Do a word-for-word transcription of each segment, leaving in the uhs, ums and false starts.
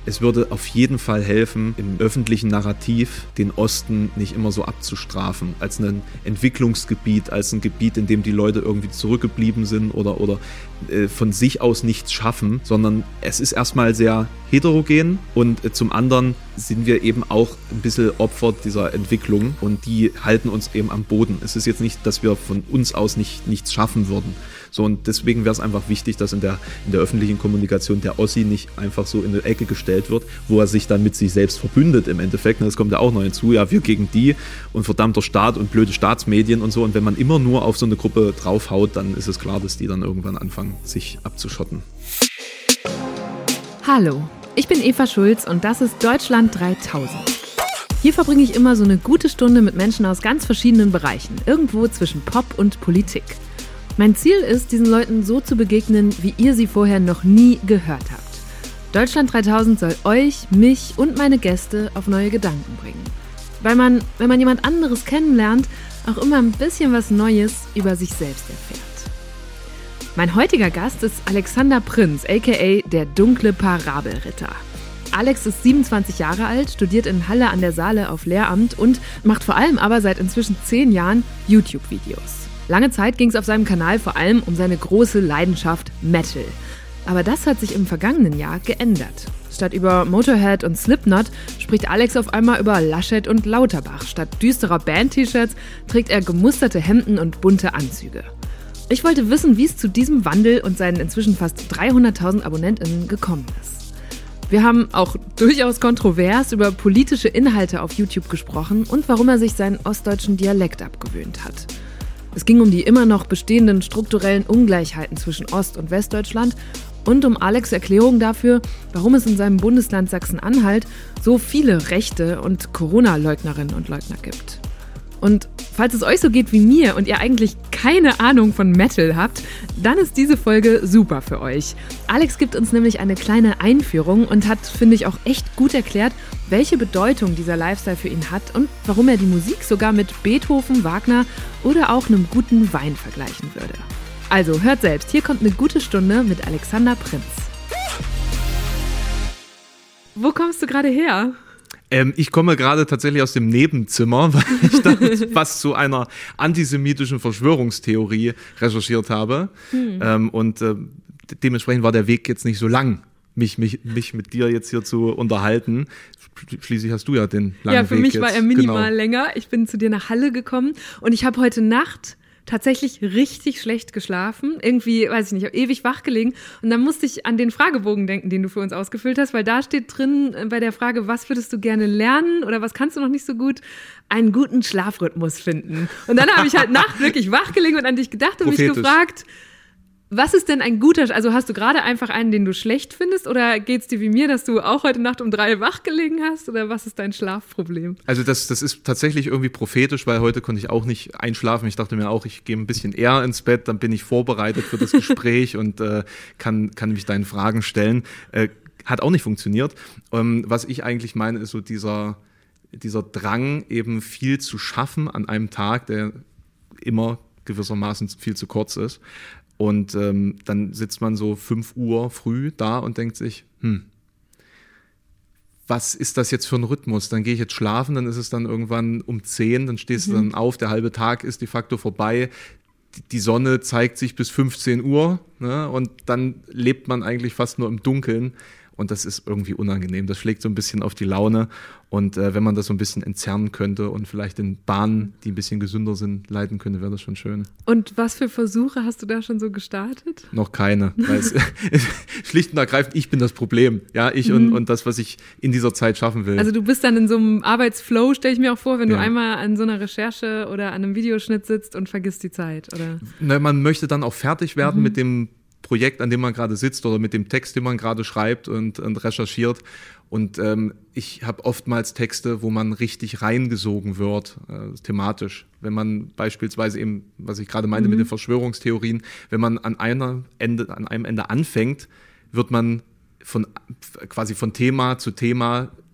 Es würde auf jeden Fall helfen, im öffentlichen Narrativ den Osten nicht immer so abzustrafen, als ein Entwicklungsgebiet, als ein Gebiet, in dem die Leute irgendwie zurückgeblieben sind oder, oder äh, von sich aus nichts schaffen, sondern es ist erstmal sehr heterogen und äh, zum anderen sind wir eben auch ein bisschen Opfer dieser Entwicklung und die halten uns eben am Boden. Es ist jetzt nicht, dass wir von uns aus nicht, nichts schaffen würden. So, und deswegen wäre es einfach wichtig, dass in der, in der öffentlichen Kommunikation der Ossi nicht einfach so in die Ecke gestellt wird, wo er sich dann mit sich selbst verbündet im Endeffekt. Das kommt ja auch noch hinzu, ja, wir gegen die und verdammter Staat und blöde Staatsmedien und so. Und wenn man immer nur auf so eine Gruppe draufhaut, dann ist es klar, dass die dann irgendwann anfangen, sich abzuschotten. Hallo, ich bin Eva Schulz und das ist Deutschland dreitausend. Hier verbringe ich immer so eine gute Stunde mit Menschen aus ganz verschiedenen Bereichen, irgendwo zwischen Pop und Politik. Mein Ziel ist, diesen Leuten so zu begegnen, wie ihr sie vorher noch nie gehört habt. Deutschland dreitausend soll euch, mich und meine Gäste auf neue Gedanken bringen. Weil man, wenn man jemand anderes kennenlernt, auch immer ein bisschen was Neues über sich selbst erfährt. Mein heutiger Gast ist Alexander Prinz, aka der dunkle Parabelritter. Alex ist siebenundzwanzig Jahre alt, studiert in Halle an der Saale auf Lehramt und macht vor allem aber seit inzwischen zehn Jahren YouTube-Videos. Lange Zeit ging es auf seinem Kanal vor allem um seine große Leidenschaft Metal. Aber das hat sich im vergangenen Jahr geändert. Statt über Motorhead und Slipknot spricht Alex auf einmal über Laschet und Lauterbach. Statt düsterer Band-T-Shirts trägt er gemusterte Hemden und bunte Anzüge. Ich wollte wissen, wie es zu diesem Wandel und seinen inzwischen fast dreihunderttausend AbonnentInnen gekommen ist. Wir haben auch durchaus kontrovers über politische Inhalte auf YouTube gesprochen und warum er sich seinen ostdeutschen Dialekt abgewöhnt hat. Es ging um die immer noch bestehenden strukturellen Ungleichheiten zwischen Ost- und Westdeutschland und um Alex' Erklärung dafür, warum es in seinem Bundesland Sachsen-Anhalt so viele Rechte und Corona-Leugnerinnen und Leugner gibt. Und falls es euch so geht wie mir und ihr eigentlich keine Ahnung von Metal habt, dann ist diese Folge super für euch. Alex gibt uns nämlich eine kleine Einführung und hat, finde ich, auch echt gut erklärt, welche Bedeutung dieser Lifestyle für ihn hat und warum er die Musik sogar mit Beethoven, Wagner oder auch einem guten Wein vergleichen würde. Also hört selbst, hier kommt eine gute Stunde mit Alexander Prinz. Wo kommst du gerade her? Ähm, ich komme gerade tatsächlich aus dem Nebenzimmer, weil ich dann was zu einer antisemitischen Verschwörungstheorie recherchiert habe. Hm. Ähm, und äh, dementsprechend war der Weg jetzt nicht so lang, mich, mich, mich mit dir jetzt hier zu unterhalten. Schließlich hast du ja den langen Weg. Ja, für mich jetzt. war er minimal genau. länger. Ich bin zu dir nach Halle gekommen und ich habe heute Nacht tatsächlich richtig schlecht geschlafen. Irgendwie, weiß ich nicht, ich habe ewig wach gelegen. Und dann musste ich an den Fragebogen denken, den du für uns ausgefüllt hast, weil da steht drin bei der Frage, was würdest du gerne lernen oder was kannst du noch nicht so gut? Einen guten Schlafrhythmus finden. Und dann habe ich halt nachts wirklich wach gelegen und an dich gedacht und Prophetisch. mich gefragt, was ist denn ein guter, also hast du gerade einfach einen, den du schlecht findest oder geht's dir wie mir, dass du auch heute Nacht um drei wach gelegen hast oder was ist dein Schlafproblem? Also das, das ist tatsächlich irgendwie prophetisch, weil heute konnte ich auch nicht einschlafen. Ich dachte mir auch, ich gehe ein bisschen eher ins Bett, dann bin ich vorbereitet für das Gespräch und äh, kann, kann mich deinen Fragen stellen. Äh, hat auch nicht funktioniert. Ähm, was ich eigentlich meine, ist so dieser, dieser Drang, eben viel zu schaffen an einem Tag, der immer gewissermaßen viel zu kurz ist. Und ähm, dann sitzt man so fünf Uhr früh da und denkt sich, hm, was ist das jetzt für ein Rhythmus? Dann gehe ich jetzt schlafen, dann ist es dann irgendwann um zehn, dann stehst mhm. du dann auf, der halbe Tag ist de facto vorbei. Die Sonne zeigt sich bis fünfzehn Uhr, ne? Und dann lebt man eigentlich fast nur im Dunkeln. Und das ist irgendwie unangenehm. Das schlägt so ein bisschen auf die Laune. Und äh, wenn man das so ein bisschen entzerren könnte und vielleicht in Bahnen, die ein bisschen gesünder sind, leiten könnte, wäre das schon schön. Und was für Versuche hast du da schon so gestartet? Noch keine. Weil es, schlicht und ergreifend, ich bin das Problem. Ja, ich mhm. und, und das, was ich in dieser Zeit schaffen will. Also du bist dann in so einem Arbeitsflow, stelle ich mir auch vor, wenn ja. du einmal an so einer Recherche oder an einem Videoschnitt sitzt und vergisst die Zeit, oder? Na, man möchte dann auch fertig werden mhm. mit dem Projekt, an dem man gerade sitzt oder mit dem Text, den man gerade schreibt und, und recherchiert. Und ähm, ich habe oftmals Texte, wo man richtig reingesogen wird, äh, thematisch. Wenn man beispielsweise eben, was ich gerade meinte mhm. mit den Verschwörungstheorien, wenn man an einer Ende, an einem Ende anfängt, wird man von quasi von Thema zu Thema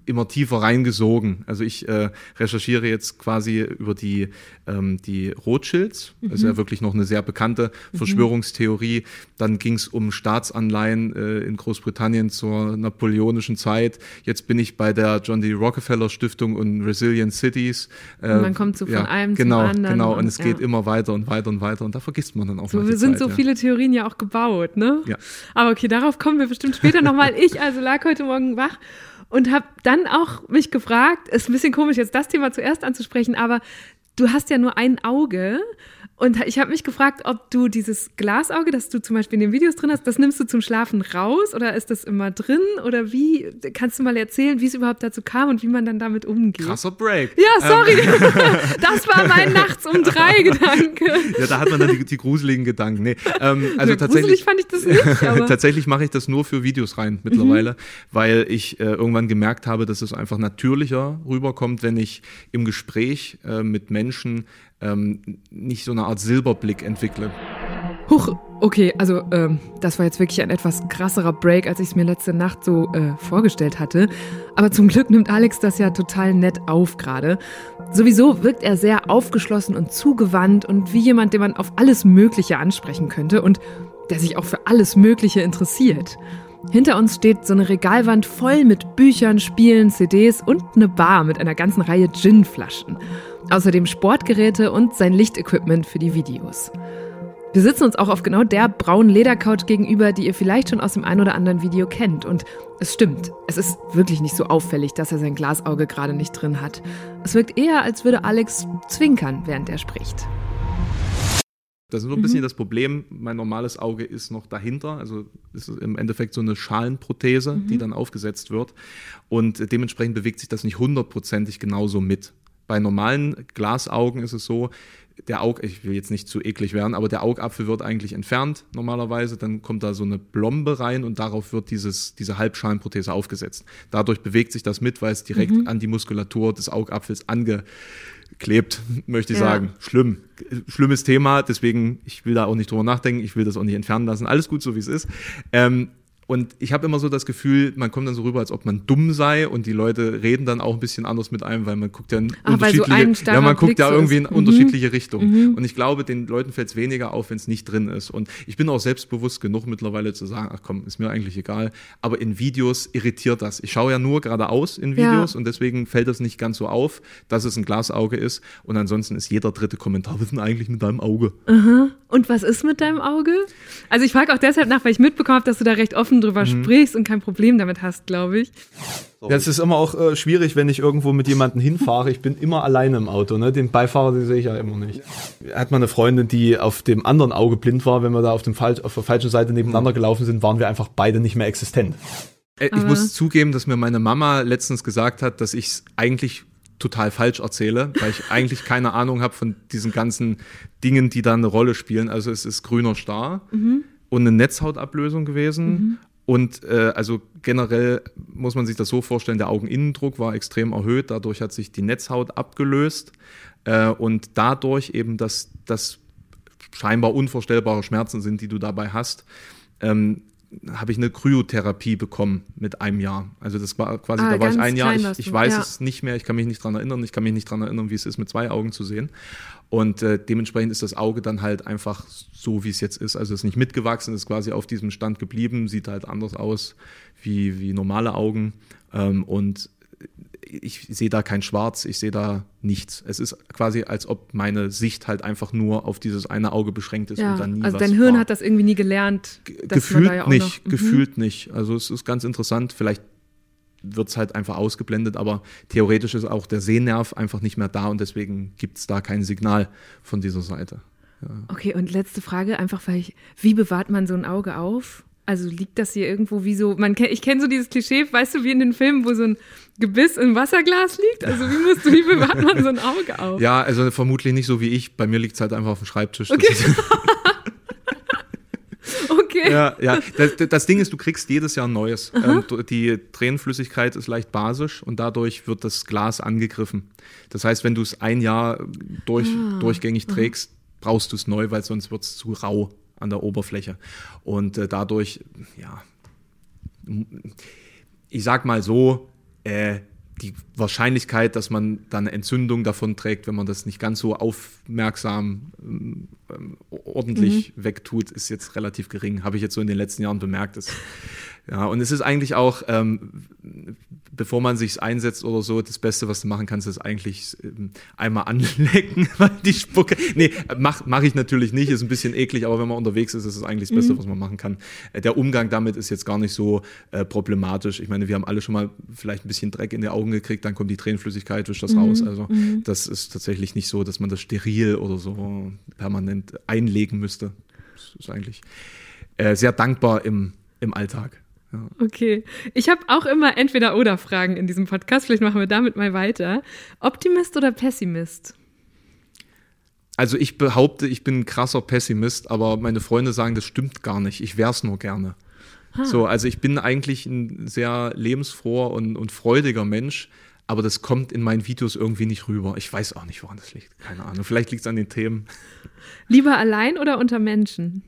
immer tiefer reingesogen. Also ich äh, recherchiere jetzt quasi über die, ähm, die Rothschilds. Mhm. Das ist ja wirklich noch eine sehr bekannte Verschwörungstheorie. Dann ging es um Staatsanleihen äh, in Großbritannien zur napoleonischen Zeit. Jetzt bin ich bei der John D. Rockefeller Stiftung und Resilient Cities. Äh, und man kommt so von ja, einem genau, zum anderen. Genau, und, und es ja. geht immer weiter und weiter und weiter und da vergisst man dann auch so, mal die wir sind Zeit, so ja. viele Theorien ja auch gebaut, ne? Ja. Aber okay, darauf kommen wir bestimmt später nochmal. Ich also lag heute Morgen wach und habe dann auch mich gefragt, ist ein bisschen komisch jetzt das Thema zuerst anzusprechen, aber du hast ja nur ein Auge und ich habe mich gefragt, ob du dieses Glasauge, das du zum Beispiel in den Videos drin hast, das nimmst du zum Schlafen raus oder ist das immer drin oder wie, kannst du mal erzählen, wie es überhaupt dazu kam und wie man dann damit umgeht? Krasser Break. Ja, sorry, ähm. das war mein nachts um drei Gedanke. Ja, da hat man dann die, die gruseligen Gedanken. Nee, ähm, also ja, tatsächlich fand ich das nicht. Aber tatsächlich mache ich das nur für Videos rein mittlerweile, mhm. weil ich äh, irgendwann gemerkt habe, dass es einfach natürlicher rüberkommt, wenn ich im Gespräch äh, mit Menschen ähm, nicht so eine Art Silberblick entwickle. Huch, okay, also ähm, das war jetzt wirklich ein etwas krasserer Break, als ich es mir letzte Nacht so äh, vorgestellt hatte. Aber zum Glück nimmt Alex das ja total nett auf gerade. Sowieso wirkt er sehr aufgeschlossen und zugewandt und wie jemand, den man auf alles Mögliche ansprechen könnte und der sich auch für alles Mögliche interessiert. Hinter uns steht so eine Regalwand voll mit Büchern, Spielen, C Ds und eine Bar mit einer ganzen Reihe Gin-Flaschen. Außerdem Sportgeräte und sein Lichtequipment für die Videos. Wir sitzen uns auch auf genau der braunen Ledercouch gegenüber, die ihr vielleicht schon aus dem ein oder anderen Video kennt. Und es stimmt, es ist wirklich nicht so auffällig, dass er sein Glasauge gerade nicht drin hat. Es wirkt eher, als würde Alex zwinkern, während er spricht. Das ist so ein bisschen mhm. das Problem, mein normales Auge ist noch dahinter, also es ist im Endeffekt so eine Schalenprothese, mhm. die dann aufgesetzt wird und dementsprechend bewegt sich das nicht hundertprozentig genauso mit. Bei normalen Glasaugen ist es so, der Aug, ich will jetzt nicht zu eklig werden, aber der Augapfel wird eigentlich entfernt normalerweise, dann kommt da so eine Blombe rein und darauf wird dieses, diese Halbschalenprothese aufgesetzt. Dadurch bewegt sich das mit, weil es direkt mhm. an die Muskulatur des Augapfels angeklebt, möchte ich ja. sagen. Schlimm. Schlimmes Thema, deswegen, ich will da auch nicht drüber nachdenken, ich will das auch nicht entfernen lassen. Alles gut, so wie es ist. Ähm, Und ich habe immer so das Gefühl, man kommt dann so rüber, als ob man dumm sei und die Leute reden dann auch ein bisschen anders mit einem, weil man guckt ja in Ach, unterschiedliche, so ja, man guckt Blick ja so irgendwie in ist. unterschiedliche Mhm. Richtungen. Mhm. Und ich glaube, den Leuten fällt es weniger auf, wenn es nicht drin ist. Und ich bin auch selbstbewusst genug mittlerweile zu sagen, ach komm, ist mir eigentlich egal. Aber in Videos irritiert das. Ich schaue ja nur geradeaus in Videos ja. und deswegen fällt das nicht ganz so auf, dass es ein Glasauge ist. Und ansonsten ist jeder dritte Kommentar, was ist denn eigentlich mit deinem Auge? Aha. Und was ist mit deinem Auge? Also ich frage auch deshalb nach, weil ich mitbekommen habe, dass du da recht offen drüber mhm. sprichst und kein Problem damit hast, glaube ich. Ja, es ist immer auch äh, schwierig, wenn ich irgendwo mit jemandem hinfahre. Ich bin immer alleine im Auto, ne? Den Beifahrer, den sehe ich ja immer nicht. Hat mal eine Freundin, die auf dem anderen Auge blind war, wenn wir da auf, dem Fal- auf der falschen Seite nebeneinander gelaufen sind, waren wir einfach beide nicht mehr existent. Äh, ich Aber muss zugeben, dass mir meine Mama letztens gesagt hat, dass ich es eigentlich total falsch erzähle, weil ich eigentlich keine Ahnung habe von diesen ganzen Dingen, die da eine Rolle spielen. Also es ist grüner Star mhm. und eine Netzhautablösung gewesen. Mhm. Und äh, also generell muss man sich das so vorstellen, der Augeninnendruck war extrem erhöht, dadurch hat sich die Netzhaut abgelöst äh, und dadurch eben, dass das scheinbar unvorstellbare Schmerzen sind, die du dabei hast, ähm, habe ich eine Kryotherapie bekommen mit einem Jahr. Also das war quasi, ah, da war ich ein Jahr, ich, ich weiß ja. es nicht mehr, ich kann mich nicht dran erinnern, ich kann mich nicht dran erinnern, wie es ist, mit zwei Augen zu sehen. Und äh, dementsprechend ist das Auge dann halt einfach so, wie es jetzt ist. Also es ist nicht mitgewachsen, es ist quasi auf diesem Stand geblieben, sieht halt anders aus wie, wie normale Augen. Ähm, und ich sehe da kein Schwarz, ich sehe da nichts. Es ist quasi, als ob meine Sicht halt einfach nur auf dieses eine Auge beschränkt ist ja, und dann nie also was dein Hirn war. hat das irgendwie nie gelernt. Ge- dass gefühlt man da ja auch nicht, noch, gefühlt nicht. Also es ist ganz interessant, vielleicht wird es halt einfach ausgeblendet, aber theoretisch ist auch der Sehnerv einfach nicht mehr da und deswegen gibt es da kein Signal von dieser Seite. Ja. Okay, und letzte Frage, einfach weil ich, wie bewahrt man so ein Auge auf? Also liegt das hier irgendwo wie so, man, ich kenne so dieses Klischee, weißt du, wie in den Filmen, wo so ein Gebiss im Wasserglas liegt? Also wie musst du, wie bewahrt man so ein Auge auf? Ja, also vermutlich nicht so wie ich, bei mir liegt es halt einfach auf dem Schreibtisch. Okay. Das ist okay. Ja, ja. Das, das Ding ist, du kriegst jedes Jahr ein neues. Ähm, die Tränenflüssigkeit ist leicht basisch und dadurch wird das Glas angegriffen. Das heißt, wenn du es ein Jahr durch, ah. durchgängig trägst, brauchst du es neu, weil sonst wird es zu rau an der Oberfläche. Und äh, dadurch, ja, ich sag mal so, äh, die Wahrscheinlichkeit, dass man dann eine Entzündung davon trägt, wenn man das nicht ganz so aufmerksam ähm, ordentlich mhm. wegtut, ist jetzt relativ gering. Habe ich jetzt so in den letzten Jahren bemerkt. Das, ja, und es ist eigentlich auch, ähm, bevor man sich einsetzt oder so, das Beste, was du machen kannst, ist eigentlich ähm, einmal anlecken, weil die Spucke, nee, mach, mach ich natürlich nicht, ist ein bisschen eklig, aber wenn man unterwegs ist, ist es eigentlich das Beste, mhm. was man machen kann. Äh, der Umgang damit ist jetzt gar nicht so äh, problematisch. Ich meine, wir haben alle schon mal vielleicht ein bisschen Dreck in die Augen gekriegt, dann kommt die Tränenflüssigkeit, wischt das mhm. raus. Also mhm. das ist tatsächlich nicht so, dass man das steril oder so permanent einlegen müsste. Das ist eigentlich äh, sehr dankbar im, im Alltag. Ja. Okay. Ich habe auch immer Entweder-Oder-Fragen in diesem Podcast. Vielleicht machen wir damit mal weiter. Optimist oder Pessimist? Also ich behaupte, ich bin ein krasser Pessimist, aber meine Freunde sagen, das stimmt gar nicht. Ich wär's nur gerne. Ah. So, also ich bin eigentlich ein sehr lebensfroher und, und freudiger Mensch, aber das kommt in meinen Videos irgendwie nicht rüber. Ich weiß auch nicht, woran das liegt. Keine Ahnung. Vielleicht liegt es an den Themen. Lieber allein oder unter Menschen?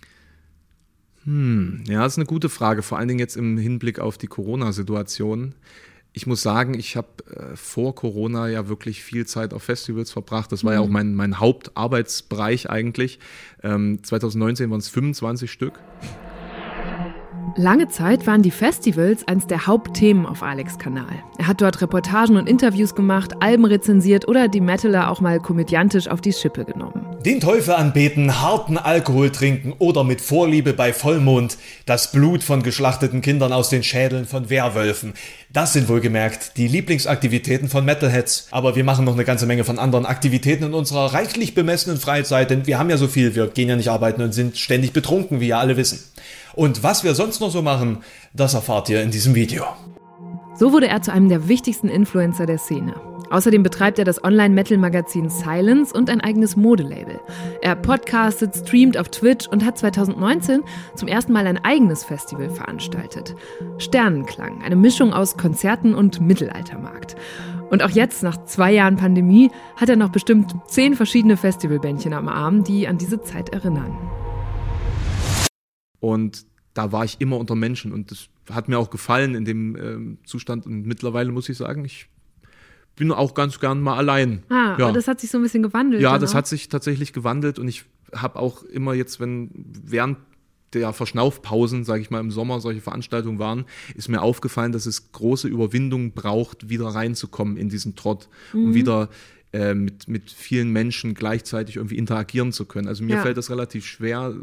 Hm, ja, das ist eine gute Frage, vor allen Dingen jetzt im Hinblick auf die Corona-Situation. Ich muss sagen, ich habe äh, vor Corona ja wirklich viel Zeit auf Festivals verbracht. Das war mhm. ja auch mein, mein Hauptarbeitsbereich eigentlich. Ähm, zwanzig neunzehn waren es fünfundzwanzig Stück. Lange Zeit waren die Festivals eines der Hauptthemen auf Alex' Kanal. Er hat dort Reportagen und Interviews gemacht, Alben rezensiert oder die Metaler auch mal komödiantisch auf die Schippe genommen. Den Teufel anbeten, harten Alkohol trinken oder mit Vorliebe bei Vollmond das Blut von geschlachteten Kindern aus den Schädeln von Werwölfen. Das sind wohlgemerkt die Lieblingsaktivitäten von Metalheads. Aber wir machen noch eine ganze Menge von anderen Aktivitäten in unserer reichlich bemessenen Freizeit, denn wir haben ja so viel, wir gehen ja nicht arbeiten und sind ständig betrunken, wie ihr alle wissen. Und was wir sonst noch so machen, das erfahrt ihr in diesem Video. So wurde er zu einem der wichtigsten Influencer der Szene. Außerdem betreibt er das Online-Metal-Magazin Silence und ein eigenes Modelabel. Er podcastet, streamt auf Twitch und hat zwanzig neunzehn zum ersten Mal ein eigenes Festival veranstaltet. Sternenklang, eine Mischung aus Konzerten und Mittelaltermarkt. Und auch jetzt, nach zwei Jahren Pandemie, hat er noch bestimmt zehn verschiedene Festivalbändchen am Arm, die an diese Zeit erinnern. Und da war ich immer unter Menschen und das hat mir auch gefallen in dem ähm, Zustand. Und mittlerweile muss ich sagen, ich bin auch ganz gern mal allein. Ah, ja. Aber das hat sich so ein bisschen gewandelt. Ja, oder? Das hat sich tatsächlich gewandelt und ich habe auch immer jetzt, wenn während der Verschnaufpausen, sage ich mal, im Sommer solche Veranstaltungen waren, ist mir aufgefallen, dass es große Überwindung braucht, wieder reinzukommen in diesen Trott, um mhm. wieder äh, mit, mit vielen Menschen gleichzeitig irgendwie interagieren zu können. Also mir ja. fällt das relativ schwer.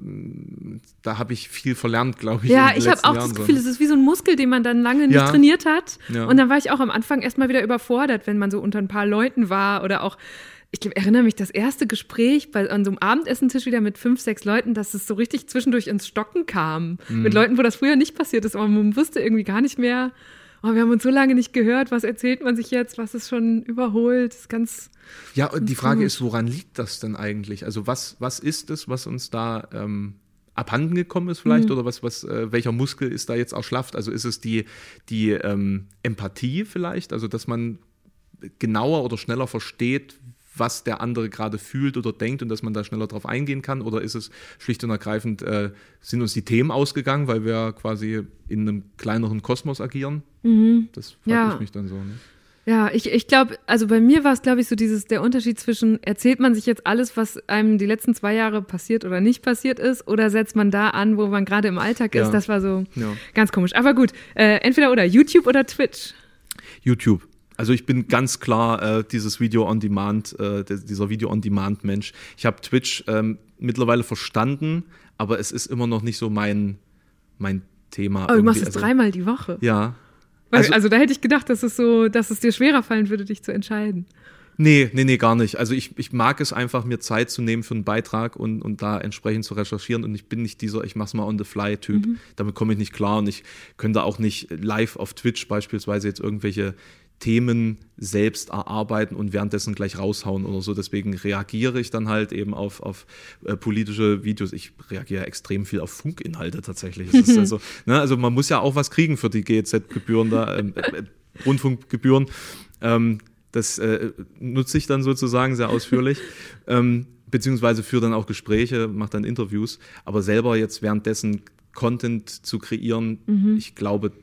Da habe ich viel verlernt, glaube ich. Ja, ich habe auch Jahren das Gefühl, es ist wie so ein Muskel, den man dann lange nicht ja. trainiert hat. Ja. Und dann war ich auch am Anfang erstmal wieder überfordert, wenn man so unter ein paar Leuten war oder auch, ich glaub, erinnere mich, das erste Gespräch bei, an so einem Abendessentisch wieder mit fünf, sechs Leuten, dass es so richtig zwischendurch ins Stocken kam. Mhm. Mit Leuten, wo das früher nicht passiert ist, aber man wusste irgendwie gar nicht mehr, oh, wir haben uns so lange nicht gehört, was erzählt man sich jetzt, was ist schon überholt, das ist ganz... Ja, und die Frage gut. ist, woran liegt das denn eigentlich? Also was, was ist es, was uns da ähm, abhanden gekommen ist vielleicht, mhm. oder was, was, äh, welcher Muskel ist da jetzt erschlafft? Also ist es die, die ähm, Empathie vielleicht, also dass man genauer oder schneller versteht, was der andere gerade fühlt oder denkt und dass man da schneller drauf eingehen kann? Oder ist es schlicht und ergreifend, äh, sind uns die Themen ausgegangen, weil wir quasi in einem kleineren Kosmos agieren? Mhm. Das frage ja. ich mich dann so. Ne? Ja, ich, ich glaube, also bei mir war es, glaube ich, so dieses, der Unterschied zwischen, erzählt man sich jetzt alles, was einem die letzten zwei Jahre passiert oder nicht passiert ist, oder setzt man da an, wo man gerade im Alltag ist? Ja. Das war so ja. ganz komisch. Aber gut, äh, entweder oder, YouTube oder Twitch? YouTube. Also ich bin ganz klar äh, dieses Video-on-Demand, äh, dieser Video-on-Demand-Mensch. Ich habe Twitch ähm, mittlerweile verstanden, aber es ist immer noch nicht so mein, mein Thema. Oh, du machst es also, dreimal die Woche? Ja. Also, also da hätte ich gedacht, dass es so, dass es dir schwerer fallen würde, dich zu entscheiden. Nee, nee, nee, gar nicht. Also ich, ich mag es einfach, mir Zeit zu nehmen für einen Beitrag und, und da entsprechend zu recherchieren. Und ich bin nicht dieser, ich mach's mal on the fly Typ. Mhm. Damit komme ich nicht klar und ich könnte auch nicht live auf Twitch beispielsweise jetzt irgendwelche Themen selbst erarbeiten und währenddessen gleich raushauen oder so. Deswegen reagiere ich dann halt eben auf, auf äh, politische Videos. Ich reagiere extrem viel auf Funkinhalte tatsächlich. Es ist also, ne, also man muss ja auch was kriegen für die G E Z-Gebühren da, ähm, äh, Rundfunkgebühren. Ähm, das äh, nutze ich dann sozusagen sehr ausführlich. ähm, beziehungsweise führe dann auch Gespräche, mache dann Interviews. Aber selber jetzt währenddessen Content zu kreieren, mhm. ich glaube,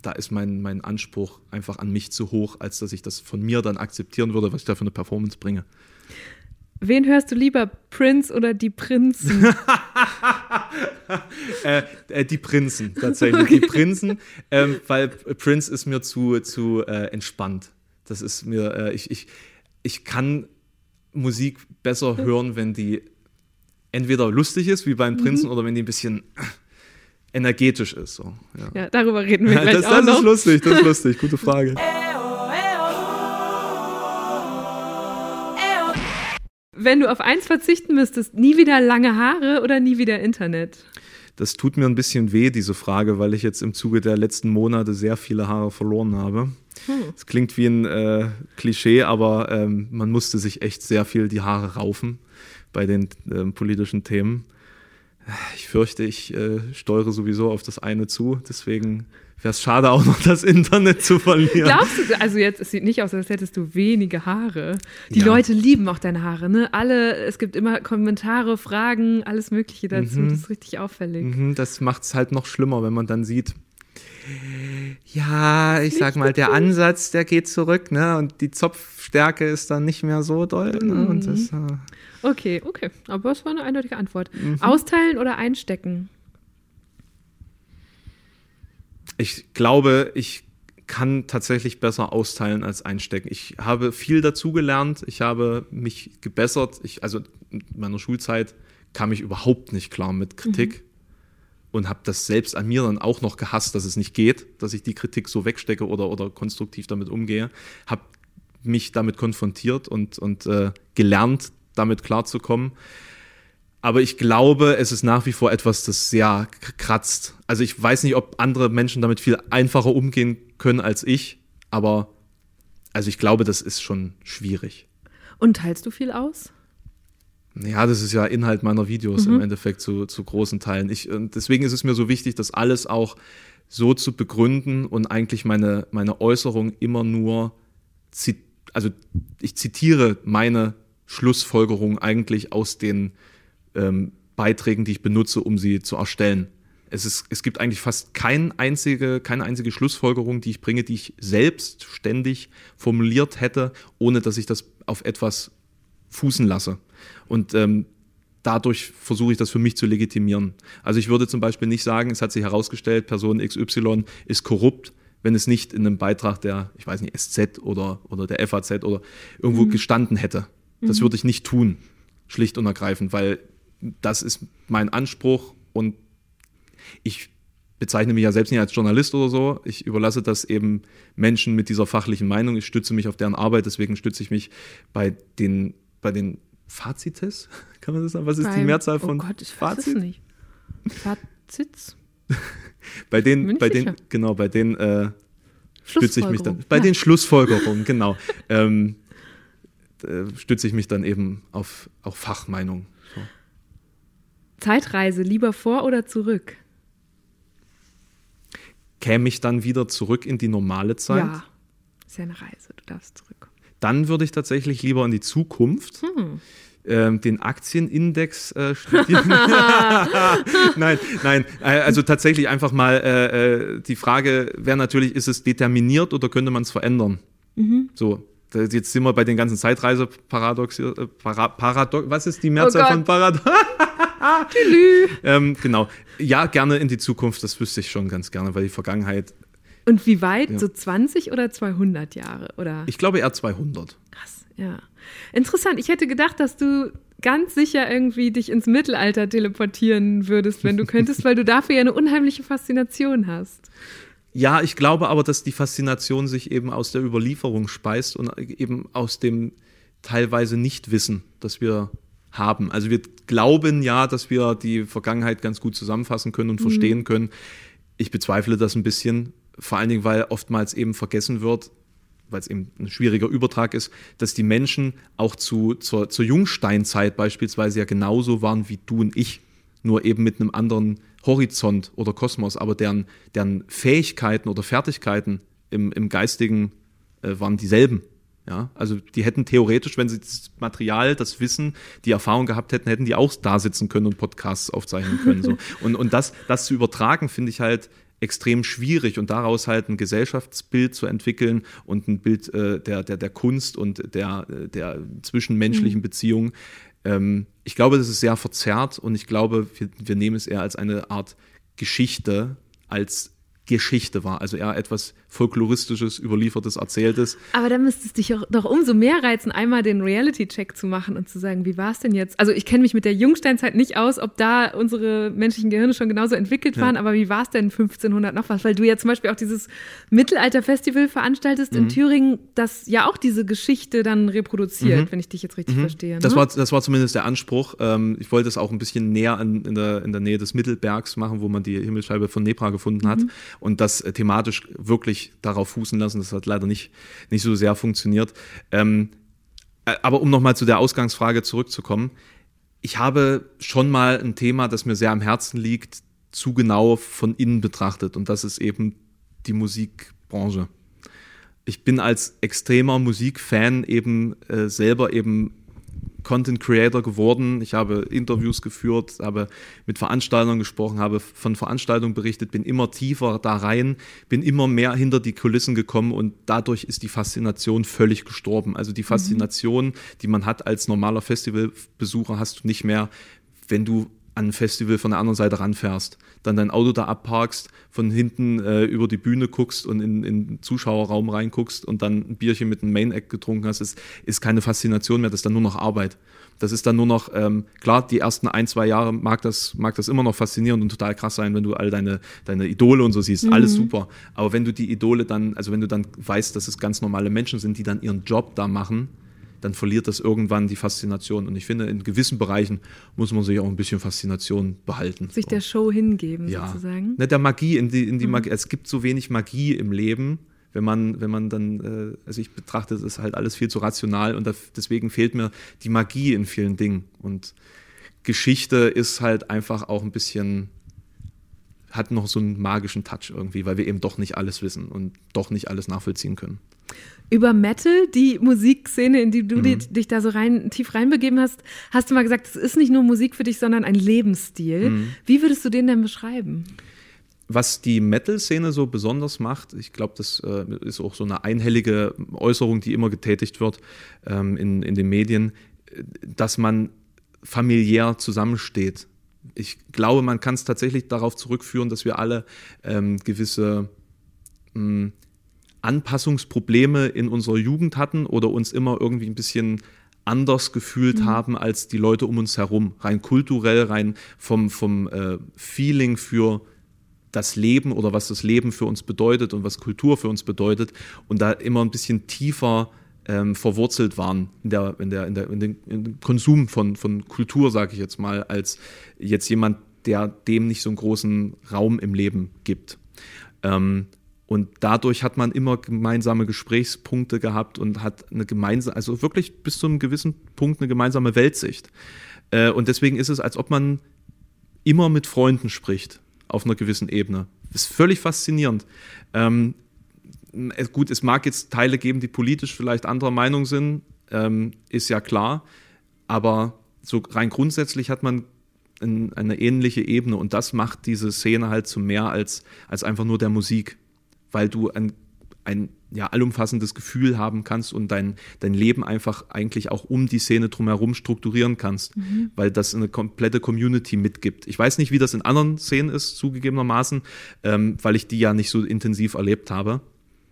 da ist mein, mein Anspruch einfach an mich zu hoch, als dass ich das von mir dann akzeptieren würde, was ich da für eine Performance bringe. Wen hörst du lieber, Prince oder die Prinzen? äh, äh, die Prinzen, tatsächlich. Okay. Die Prinzen, ähm, weil Prince ist mir zu, zu äh, entspannt. Das ist mir, äh, ich, ich, ich kann Musik besser hören, wenn die entweder lustig ist, wie bei den Prinzen, mhm. oder wenn die ein bisschen energetisch ist. So. Ja. ja, darüber reden wir gleich das, auch das noch. Das ist lustig, das ist lustig. Gute Frage. Wenn du auf eins verzichten müsstest, nie wieder lange Haare oder nie wieder Internet? Das tut mir ein bisschen weh, diese Frage, weil ich jetzt im Zuge der letzten Monate sehr viele Haare verloren habe. Es hm. klingt wie ein äh, Klischee, aber ähm, man musste sich echt sehr viel die Haare raufen bei den ähm, politischen Themen. Ich fürchte, ich äh, steuere sowieso auf das eine zu, deswegen wäre es schade, auch noch das Internet zu verlieren. Glaubst du, also jetzt, es sieht nicht aus, als hättest du wenige Haare. Die ja. Leute lieben auch deine Haare, ne? Alle, es gibt immer Kommentare, Fragen, alles Mögliche dazu. Mhm. Das ist richtig auffällig. Mhm, das macht es halt noch schlimmer, wenn man dann sieht, ja, ich sag mal, der Ansatz, der geht zurück, ne? Und die Zopfstärke ist dann nicht mehr so doll. Ne? Mhm. Und das, äh okay, okay. Aber es war eine eindeutige Antwort. Mhm. Austeilen oder einstecken? Ich glaube, ich kann tatsächlich besser austeilen als einstecken. Ich habe viel dazugelernt, ich habe mich gebessert. Ich, also in meiner Schulzeit kam ich überhaupt nicht klar mit Kritik mhm. und habe das selbst an mir dann auch noch gehasst, dass es nicht geht, dass ich die Kritik so wegstecke oder, oder konstruktiv damit umgehe. Habe mich damit konfrontiert und, und äh, gelernt, damit klarzukommen. Aber ich glaube, es ist nach wie vor etwas, das sehr kratzt. Also ich weiß nicht, ob andere Menschen damit viel einfacher umgehen können als ich, aber also ich glaube, das ist schon schwierig. Und teilst du viel aus? Ja, das ist ja Inhalt meiner Videos mhm. im Endeffekt zu, zu großen Teilen. Ich, und deswegen ist es mir so wichtig, das alles auch so zu begründen und eigentlich meine, meine Äußerung immer nur, zit- also ich zitiere meine Schlussfolgerung eigentlich aus den ähm, Beiträgen, die ich benutze, um sie zu erstellen. Es ist, es gibt eigentlich fast kein einzige, keine einzige Schlussfolgerung, die ich bringe, die ich selbst ständig formuliert hätte, ohne dass ich das auf etwas fußen lasse. Und ähm, dadurch versuche ich das für mich zu legitimieren. Also ich würde zum Beispiel nicht sagen, es hat sich herausgestellt, Person X Y ist korrupt, wenn es nicht in einem Beitrag der, ich weiß nicht, S Z oder, oder der F A Z oder irgendwo mhm. gestanden hätte. Das mhm. würde ich nicht tun, schlicht und ergreifend, weil das ist mein Anspruch und ich bezeichne mich ja selbst nicht als Journalist oder so. Ich überlasse das eben Menschen mit dieser fachlichen Meinung. Ich stütze mich auf deren Arbeit, deswegen stütze ich mich bei den, bei den Fazites. Kann man das sagen? Was ist bei, die Mehrzahl von oh Gott, ich Fazit? weiß es nicht. Fazits? bei den, bei den, genau, bei den äh, stütze ich mich dann. Bei ja. den Schlussfolgerungen, genau. ähm, äh, stütze ich mich dann eben auf, auf Fachmeinung. So. Zeitreise, lieber vor oder zurück? Käme ich dann wieder zurück in die normale Zeit? Ja, ist ja eine Reise, du darfst zurück. Dann würde ich tatsächlich lieber in die Zukunft hm. ähm, den Aktienindex äh, studieren. nein, nein, also tatsächlich einfach mal äh, die Frage wäre natürlich, ist es determiniert oder könnte man es verändern? Mhm. So. Jetzt sind wir bei den ganzen Zeitreise-Paradox. Äh, Para, Paradox, was ist die Mehrzahl oh von Paradox? ähm, genau. Ja, gerne in die Zukunft, das wüsste ich schon ganz gerne, weil die Vergangenheit. Und wie weit? Ja. So zwanzig oder zweihundert Jahre? Oder? Ich glaube eher zweihundert. Krass, ja. Interessant. Ich hätte gedacht, dass du ganz sicher irgendwie dich ins Mittelalter teleportieren würdest, wenn du könntest, weil du dafür ja eine unheimliche Faszination hast. Ja, ich glaube aber, dass die Faszination sich eben aus der Überlieferung speist und eben aus dem teilweise Nichtwissen, das wir haben. Also wir glauben ja, dass wir die Vergangenheit ganz gut zusammenfassen können und mhm. verstehen können. Ich bezweifle das ein bisschen, vor allen Dingen, weil oftmals eben vergessen wird, weil es eben ein schwieriger Übertrag ist, dass die Menschen auch zu, zur, zur Jungsteinzeit beispielsweise ja genauso waren wie du und ich, nur eben mit einem anderen Horizont oder Kosmos, aber deren, deren Fähigkeiten oder Fertigkeiten im, im Geistigen äh, waren dieselben. Ja? Also die hätten theoretisch, wenn sie das Material, das Wissen, die Erfahrung gehabt hätten, hätten die auch da sitzen können und Podcasts aufzeichnen können. So. Und, und das, das zu übertragen, finde ich halt extrem schwierig und daraus halt ein Gesellschaftsbild zu entwickeln und ein Bild äh, der, der, der Kunst und der, der zwischenmenschlichen mhm. Beziehungen. Ähm, ich glaube, das ist sehr verzerrt und ich glaube, wir, wir nehmen es eher als eine Art Geschichte, als Geschichte war, also eher etwas Folkloristisches, Überliefertes, Erzähltes. Aber dann müsste es dich doch umso mehr reizen, einmal den Reality-Check zu machen und zu sagen, wie war es denn jetzt? Also ich kenne mich mit der Jungsteinzeit nicht aus, ob da unsere menschlichen Gehirne schon genauso entwickelt waren, ja. aber wie war es denn fünfzehnhundert noch was? Weil du ja zum Beispiel auch dieses Mittelalter-Festival veranstaltest mhm. in Thüringen, das ja auch diese Geschichte dann reproduziert, mhm. wenn ich dich jetzt richtig mhm. verstehe. Ne? Das war, das war zumindest der Anspruch. Ich wollte es auch ein bisschen näher an, in, der, in der Nähe des Mittelbergs machen, wo man die Himmelsscheibe von Nebra gefunden hat. Mhm. Und das äh, thematisch wirklich darauf fußen lassen. Das hat leider nicht, nicht so sehr funktioniert. Ähm, äh, aber um nochmal zu der Ausgangsfrage zurückzukommen. Ich habe schon mal ein Thema, das mir sehr am Herzen liegt, zu genau von innen betrachtet. Und das ist eben die Musikbranche. Ich bin als extremer Musikfan eben äh, selber eben Content Creator geworden. Ich habe Interviews geführt, habe mit Veranstaltern gesprochen, habe von Veranstaltungen berichtet, bin immer tiefer da rein, bin immer mehr hinter die Kulissen gekommen und dadurch ist die Faszination völlig gestorben. Also die Faszination, mhm. die man hat als normaler Festivalbesucher, hast du nicht mehr, wenn du an ein Festival von der anderen Seite ranfährst, dann dein Auto da abparkst, von hinten äh, über die Bühne guckst und in, in den Zuschauerraum reinguckst und dann ein Bierchen mit einem Main-Act getrunken hast, ist, ist keine Faszination mehr, das ist dann nur noch Arbeit. Das ist dann nur noch, ähm, klar, die ersten ein, zwei Jahre mag das, mag das immer noch faszinierend und total krass sein, wenn du all deine, deine Idole und so siehst, mhm. alles super. Aber wenn du die Idole dann, also wenn du dann weißt, dass es ganz normale Menschen sind, die dann ihren Job da machen, dann verliert das irgendwann die Faszination. Und ich finde, in gewissen Bereichen muss man sich auch ein bisschen Faszination behalten. Sich der Show hingeben, ja. sozusagen. Ne, der Magie, in die, in die mhm. Magie. Es gibt so wenig Magie im Leben, wenn man, wenn man dann, äh, also ich betrachte, das ist halt alles viel zu rational und da, deswegen fehlt mir die Magie in vielen Dingen. Und Geschichte ist halt einfach auch ein bisschen, hat noch so einen magischen Touch irgendwie, weil wir eben doch nicht alles wissen und doch nicht alles nachvollziehen können. Über Metal, die Musikszene, in die du mhm. dich da so rein, tief reinbegeben hast, hast du mal gesagt, es ist nicht nur Musik für dich, sondern ein Lebensstil. Mhm. Wie würdest du den denn beschreiben? Was die Metal-Szene so besonders macht, ich glaube, das äh, ist auch so eine einhellige Äußerung, die immer getätigt wird ähm, in, in den Medien, dass man familiär zusammensteht. Ich glaube, man kann es tatsächlich darauf zurückführen, dass wir alle ähm, gewisse mh, Anpassungsprobleme in unserer Jugend hatten oder uns immer irgendwie ein bisschen anders gefühlt mhm. haben als die Leute um uns herum. Rein kulturell, rein vom, vom äh, Feeling für das Leben oder was das Leben für uns bedeutet und was Kultur für uns bedeutet und da immer ein bisschen tiefer ähm, verwurzelt waren in, der, in, der, in, der, in, den, in dem Konsum von, von Kultur, sage ich jetzt mal, als jetzt jemand, der dem nicht so einen großen Raum im Leben gibt. Ähm, Und dadurch hat man immer gemeinsame Gesprächspunkte gehabt und hat eine gemeinsame, also wirklich bis zu einem gewissen Punkt eine gemeinsame Weltsicht. Und deswegen ist es, als ob man immer mit Freunden spricht auf einer gewissen Ebene. Das ist völlig faszinierend. Ähm, gut, es mag jetzt Teile geben, die politisch vielleicht anderer Meinung sind, ähm, ist ja klar. Aber so rein grundsätzlich hat man ein, eine ähnliche Ebene und das macht diese Szene halt zu mehr als, als einfach nur der Musik. Weil du ein, ein ja, allumfassendes Gefühl haben kannst und dein, dein Leben einfach eigentlich auch um die Szene drumherum strukturieren kannst, mhm. weil das eine komplette Community mitgibt. Ich weiß nicht, wie das in anderen Szenen ist, zugegebenermaßen, ähm, weil ich die ja nicht so intensiv erlebt habe.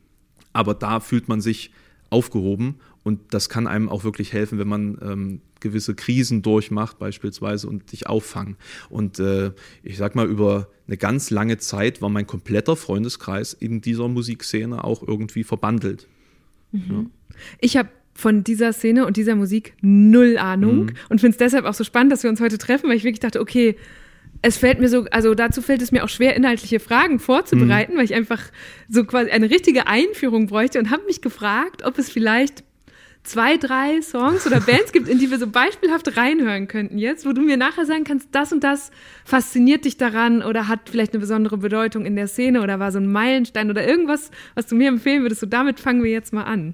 Aber da fühlt man sich aufgehoben und das kann einem auch wirklich helfen, wenn man ähm, gewisse Krisen durchmacht beispielsweise und dich auffangen. Und äh, ich sag mal, über eine ganz lange Zeit war mein kompletter Freundeskreis in dieser Musikszene auch irgendwie verbandelt. Mhm. Ja. Ich habe von dieser Szene und dieser Musik null Ahnung mhm. und finde es deshalb auch so spannend, dass wir uns heute treffen, weil ich wirklich dachte, okay, es fällt mir so, also dazu fällt es mir auch schwer, inhaltliche Fragen vorzubereiten, mhm. weil ich einfach so quasi eine richtige Einführung bräuchte und habe mich gefragt, ob es vielleicht zwei, drei Songs oder Bands gibt, in die wir so beispielhaft reinhören könnten jetzt, wo du mir nachher sagen kannst, das und das fasziniert dich daran oder hat vielleicht eine besondere Bedeutung in der Szene oder war so ein Meilenstein oder irgendwas, was du mir empfehlen würdest. So, damit fangen wir jetzt mal an.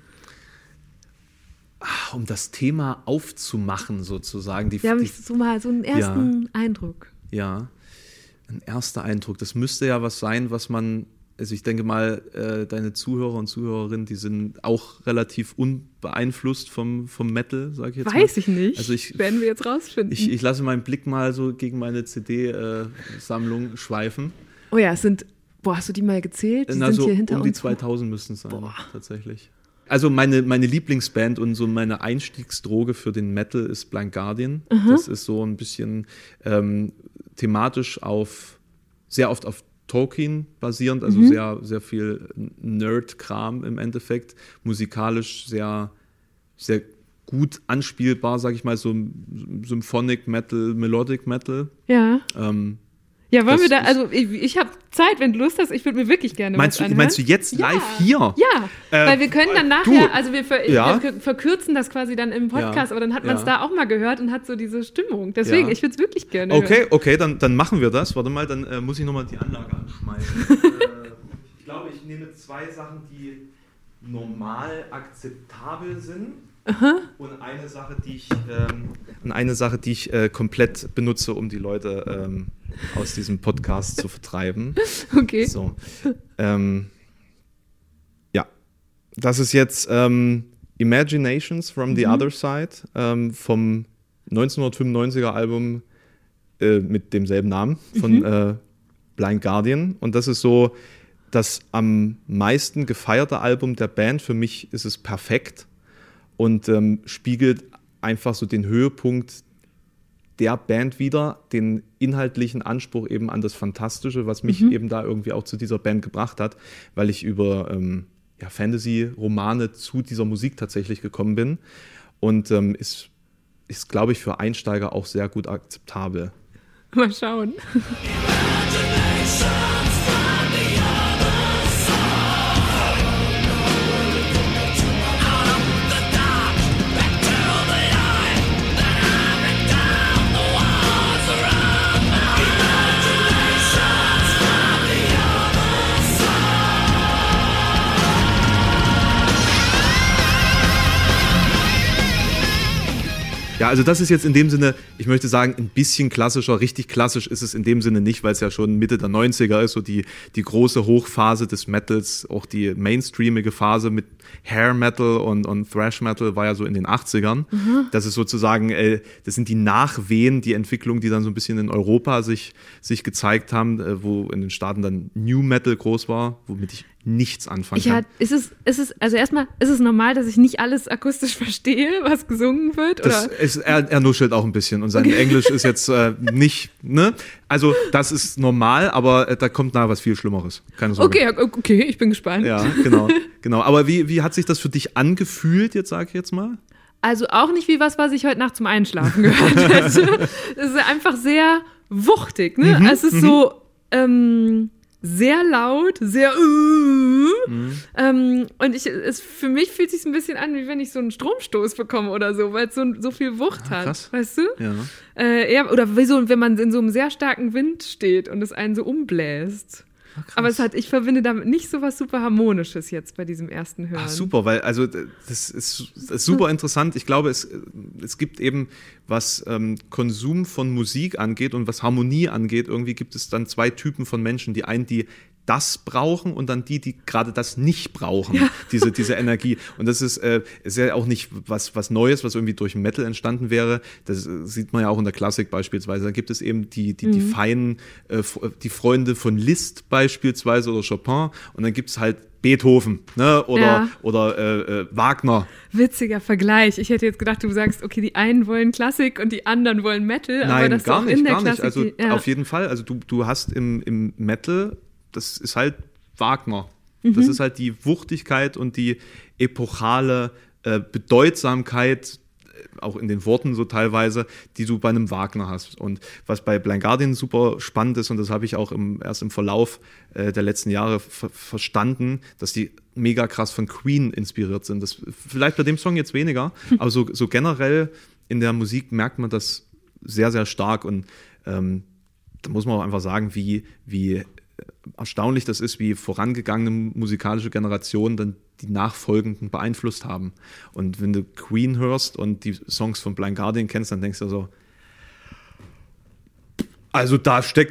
Um das Thema aufzumachen sozusagen. Die, ja, die, so mal so einen ersten ja, Eindruck. Ja. Ein erster Eindruck, das müsste ja was sein, was man, also ich denke mal, äh, deine Zuhörer und Zuhörerinnen, die sind auch relativ unbeeinflusst vom, vom Metal, sage ich jetzt Weiß mal. Weiß ich nicht, also ich, werden wir jetzt rausfinden. Ich, ich lasse meinen Blick mal so gegen meine C D-Sammlung schweifen. Oh ja, es sind, boah, hast du die mal gezählt? Die Na, sind so hier hinter um die uns. zweitausend müssten es sein, Boah. tatsächlich. Also meine, meine Lieblingsband und so meine Einstiegsdroge für den Metal ist Blind Guardian. Mhm. Das ist so ein bisschen ähm, thematisch auf, sehr oft auf Tolkien basierend, also mhm. sehr, sehr viel Nerd-Kram im Endeffekt. Musikalisch sehr, sehr gut anspielbar, sag ich mal, so Symphonic Metal, Melodic Metal. Ja. Ähm, Ja, wollen wir da, also ich, ich habe Zeit, wenn du Lust hast, ich würde mir wirklich gerne meinst was du, anhören. Meinst du jetzt live ja. hier? Ja, äh, weil wir können dann nachher, du, also wir, ver, ja. wir verkürzen das quasi dann im Podcast, ja. aber dann hat man es ja. da auch mal gehört und hat so diese Stimmung. Deswegen, ja. ich würde es wirklich gerne okay, hören. Okay, dann, dann machen wir das. Warte mal, dann äh, muss ich nochmal die Anlage anschmeißen. äh, ich glaube, ich nehme zwei Sachen, die normal akzeptabel sind. Aha. Und eine Sache, die ich, ähm, und eine Sache, die ich äh, komplett benutze, um die Leute ähm, aus diesem Podcast zu vertreiben. Okay. So. Ähm, ja, das ist jetzt ähm, Imaginations from the mhm. Other Side ähm, vom neunzehnhundertfünfundneunziger Album äh, mit demselben Namen von mhm. äh, Blind Guardian. Und das ist so das am meisten gefeierte Album der Band. Für mich ist es perfekt. Und ähm, spiegelt einfach so den Höhepunkt der Band wider, den inhaltlichen Anspruch eben an das Fantastische, was mich mhm. eben da irgendwie auch zu dieser Band gebracht hat, weil ich über ähm, ja, Fantasy-Romane zu dieser Musik tatsächlich gekommen bin. Und ähm, ist, ist, glaube ich, für Einsteiger auch sehr gut akzeptabel. Mal schauen. Ja, also das ist jetzt in dem Sinne, ich möchte sagen, ein bisschen klassischer. Richtig klassisch ist es in dem Sinne nicht, weil es ja schon Mitte der neunziger ist, so die, die große Hochphase des Metals, auch die mainstreamige Phase mit Hair Metal und, und Thrash Metal war ja so in den achtzigern. Mhm. Das ist sozusagen, äh, das sind die Nachwehen, die Entwicklung, die dann so ein bisschen in Europa sich, sich gezeigt haben, äh, wo in den Staaten dann New Metal groß war, womit ich nichts anfangen ich kann. Hat, ist es, ist es, also erstmal, ist es normal, dass ich nicht alles akustisch verstehe, was gesungen wird? Das oder? Ist, er, er nuschelt auch ein bisschen und sein okay. Englisch ist jetzt äh, nicht, ne? Also das ist normal, aber äh, da kommt nachher was viel Schlimmeres. Keine Sorge. Okay, okay, ich bin gespannt. Ja, genau, genau. Aber wie, wie hat sich das für dich angefühlt, jetzt sage ich jetzt mal? Also auch nicht wie was, was ich heute Nacht zum Einschlafen gehört hätte. Es ist einfach sehr wuchtig, ne? Mhm, es ist mhm. so, ähm, sehr laut, sehr uh, mhm. ähm, und ich, es, für mich fühlt es sich ein bisschen an, wie wenn ich so einen Stromstoß bekomme oder so, weil es so, so viel Wucht ah, hat, krass. Weißt du? Ja. Äh, eher, oder wie so, wenn man in so einem sehr starken Wind steht und es einen so umbläst. Ah, aber es hat, ich verbinde damit nicht so was super Harmonisches jetzt bei diesem ersten Hören. Ach, super, weil also das ist, das ist super interessant. Ich glaube, es, es gibt eben, was ähm, Konsum von Musik angeht und was Harmonie angeht, irgendwie gibt es dann zwei Typen von Menschen. Die einen, die das brauchen und dann die, die gerade das nicht brauchen, ja. diese, diese Energie. Und das ist, äh, ist ja auch nicht was, was Neues, was irgendwie durch Metal entstanden wäre. Das äh, sieht man ja auch in der Klassik beispielsweise. Da gibt es eben die, die, mhm. die feinen, äh, die Freunde von Liszt beispielsweise oder Chopin und dann gibt es halt Beethoven, ne? Oder, ja. oder äh, äh, Wagner. Witziger Vergleich. Ich hätte jetzt gedacht, du sagst, okay, die einen wollen Klassik und die anderen wollen Metal. Nein, aber das gar auch nicht, in der gar nicht. Klassik, Also die, ja. auf jeden Fall. Also du, du hast im, im Metal, das ist halt Wagner. Mhm. Das ist halt die Wuchtigkeit und die epochale äh, Bedeutsamkeit, auch in den Worten so teilweise, die du bei einem Wagner hast. Und was bei Blind Guardian super spannend ist, und das habe ich auch im, erst im Verlauf äh, der letzten Jahre ver- verstanden, dass die mega krass von Queen inspiriert sind. Das, vielleicht bei dem Song jetzt weniger, aber so, so generell in der Musik merkt man das sehr, sehr stark. Und ähm, da muss man auch einfach sagen, wie, wie erstaunlich das ist, wie vorangegangene musikalische Generationen dann die nachfolgenden beeinflusst haben. Und wenn du Queen hörst und die Songs von Blind Guardian kennst, dann denkst du so, also da steckt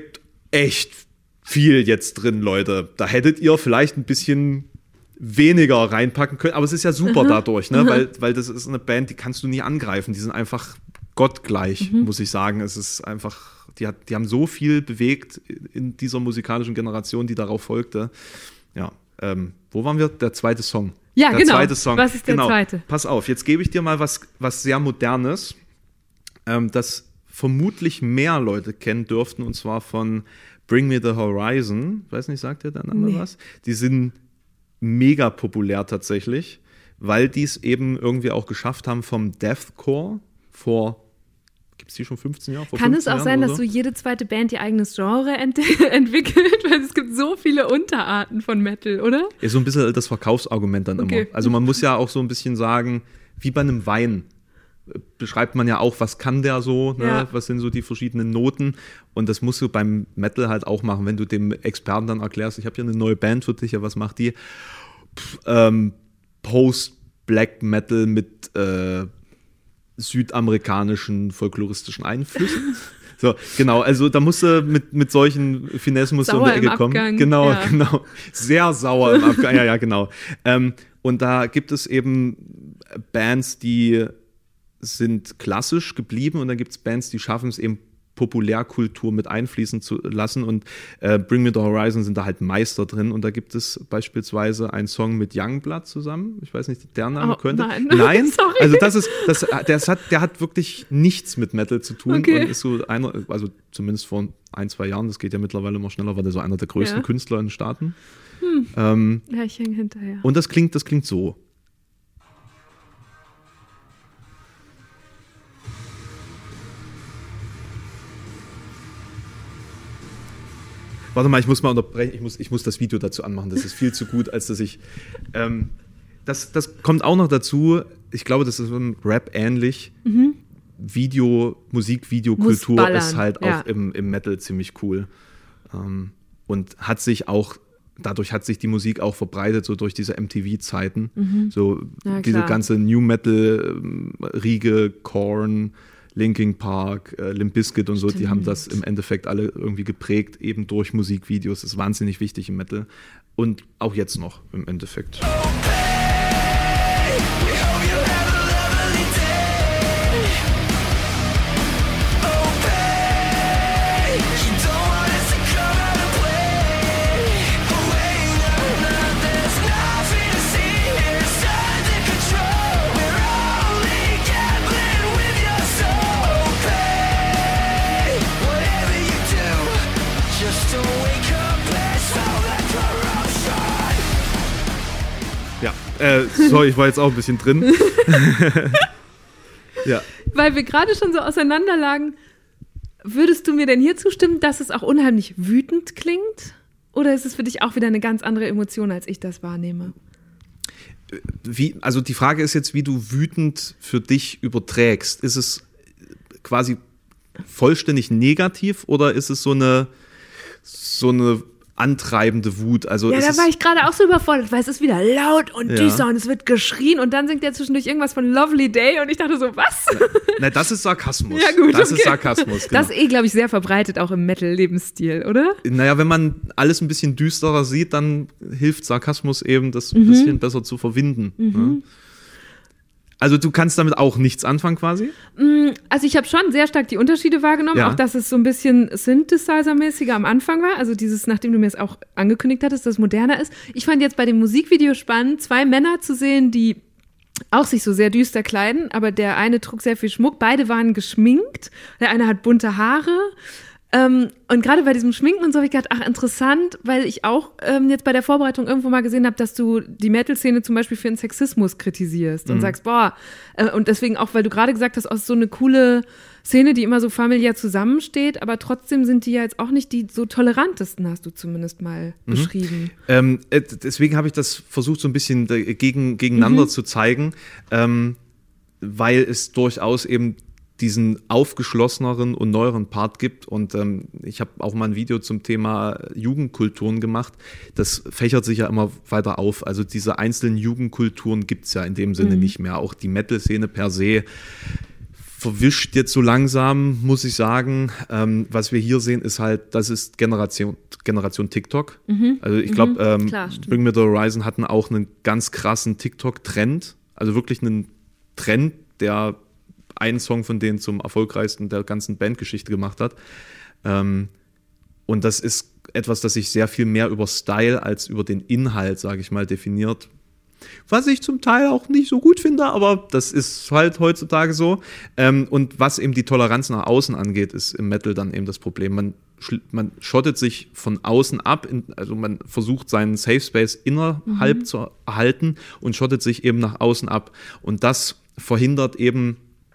echt viel jetzt drin, Leute. Da hättet ihr vielleicht ein bisschen weniger reinpacken können, aber es ist ja super mhm. dadurch, ne? Mhm. weil, weil das ist eine Band, die kannst du nie angreifen, die sind einfach gottgleich, mhm. muss ich sagen. Es ist einfach, die, hat, die haben so viel bewegt in dieser musikalischen Generation, die darauf folgte. Ja, ähm, wo waren wir? Der zweite Song. Ja, der genau. Zweite Song. Was ist der genau. zweite? Pass auf, jetzt gebe ich dir mal was, was sehr Modernes, ähm, das vermutlich mehr Leute kennen dürften, und zwar von Bring Me the Horizon. Weiß nicht, sagt ihr dann nee. was? Die sind mega populär tatsächlich, weil die es eben irgendwie auch geschafft haben vom Deathcore vor, gibt es die schon fünfzehn Jahre? Vor Kann es auch Jahren sein, dass so? so jede zweite Band ihr eigenes Genre ent- entwickelt? Weil es gibt so viele Unterarten von Metal, oder? Ist so ein bisschen das Verkaufsargument dann okay. immer. Also man muss ja auch so ein bisschen sagen, wie bei einem Wein beschreibt man ja auch, was kann der so, ne? Ja. Was sind so die verschiedenen Noten, und das musst du beim Metal halt auch machen, wenn du dem Experten dann erklärst, ich habe hier eine neue Band für dich, ja, was macht die? Pff, ähm, Post-Black Metal mit äh, südamerikanischen folkloristischen Einflüssen. So, genau, also da musst du mit, mit solchen Finessen musst du um die Ecke kommen. Abgang. Genau, ja. genau. Sehr sauer im Abgang, ja, ja, genau. Ähm, und da gibt es eben Bands, die sind klassisch geblieben, und dann gibt es Bands, die schaffen es eben, Populärkultur mit einfließen zu lassen, und äh, Bring Me the Horizon sind da halt Meister drin, und da gibt es beispielsweise einen Song mit Youngblood zusammen, ich weiß nicht, der Name oh, könnte. Nein, nein? Sorry. Also das ist, das, der, hat, der hat wirklich nichts mit Metal zu tun, okay. und ist so einer, also zumindest vor ein, zwei Jahren, das geht ja mittlerweile immer schneller, war der so einer der größten ja. Künstler in den Staaten. Hm. Ähm, ja, ich hänge hinterher. Und das klingt, das klingt so. Warte mal, ich muss mal unterbrechen, ich muss, ich muss das Video dazu anmachen, das ist viel zu gut, als dass ich, ähm, das, das kommt auch noch dazu, ich glaube, das ist im Rap ähnlich, mhm. Video, Musik-Videokultur ist halt ja. auch im, im Metal ziemlich cool, ähm, und hat sich auch, dadurch hat sich die Musik auch verbreitet, so durch diese M T V-Zeiten, mhm. so ja, diese ganze New-Metal-Riege, Korn, Linkin Park, äh, Limp Bizkit und so, Stimmt. die haben das im Endeffekt alle irgendwie geprägt, eben durch Musikvideos. Das ist wahnsinnig wichtig im Metal. Und auch jetzt noch im Endeffekt. Ja, äh, sorry, ich war jetzt auch ein bisschen drin. Ja. Weil wir gerade schon so auseinanderlagen, würdest du mir denn hier zustimmen, dass es auch unheimlich wütend klingt? Oder ist es für dich auch wieder eine ganz andere Emotion, als ich das wahrnehme? Wie, also die Frage ist jetzt, wie du wütend für dich überträgst. Ist es quasi vollständig negativ, oder ist es so eine, so eine antreibende Wut? Also ja, da war ich gerade auch so überfordert, weil es ist wieder laut und ja. düster und es wird geschrien, und dann singt er zwischendurch irgendwas von Lovely Day, und ich dachte so, was? Na, das ist Sarkasmus. Ja, gut, das okay. ist Sarkasmus. Genau. Das ist eh, glaube ich, sehr verbreitet auch im Metal-Lebensstil, oder? Naja, wenn man alles ein bisschen düsterer sieht, dann hilft Sarkasmus eben, das ein mhm. bisschen besser zu verwinden. Mhm. Ja. Also du kannst damit auch nichts anfangen quasi? Also ich habe schon sehr stark die Unterschiede wahrgenommen, ja. auch dass es so ein bisschen Synthesizer-mäßiger am Anfang war, also dieses, nachdem du mir es auch angekündigt hattest, dass es moderner ist. Ich fand jetzt bei dem Musikvideo spannend, zwei Männer zu sehen, die auch sich so sehr düster kleiden, aber der eine trug sehr viel Schmuck, beide waren geschminkt, der eine hat bunte Haare. Ähm, und gerade bei diesem Schminken und so habe ich gedacht, ach interessant, weil ich auch ähm, jetzt bei der Vorbereitung irgendwo mal gesehen habe, dass du die Metal-Szene zum Beispiel für den Sexismus kritisierst und mhm. sagst, boah, äh, und deswegen auch, weil du gerade gesagt hast, auch so eine coole Szene, die immer so familiär zusammensteht, aber trotzdem sind die ja jetzt auch nicht die so tolerantesten, hast du zumindest mal mhm. beschrieben. Ähm, äh, deswegen habe ich das versucht, so ein bisschen gegen, gegeneinander mhm. zu zeigen, ähm, weil es durchaus eben diesen aufgeschlosseneren und neueren Part gibt, und ähm, ich habe auch mal ein Video zum Thema Jugendkulturen gemacht. Das fächert sich ja immer weiter auf. Also diese einzelnen Jugendkulturen gibt es ja in dem Sinne mhm. nicht mehr. Auch die Metal-Szene per se verwischt jetzt so langsam, muss ich sagen. Ähm, was wir hier sehen, ist halt, das ist Generation, Generation TikTok. Mhm. Also ich glaube, mhm. ähm, Bring Me The Horizon hatten auch einen ganz krassen TikTok-Trend. Also wirklich einen Trend, der einen Song von denen zum erfolgreichsten der ganzen Bandgeschichte gemacht hat. Ähm, und das ist etwas, das sich sehr viel mehr über Style als über den Inhalt, sage ich mal, definiert. Was ich zum Teil auch nicht so gut finde, aber das ist halt heutzutage so. Ähm, und was eben die Toleranz nach außen angeht, ist im Metal dann eben das Problem. Man, man schottet sich von außen ab, in, also man versucht seinen Safe Space innerhalb mhm. zu erhalten und schottet sich eben nach außen ab. Und das verhindert eben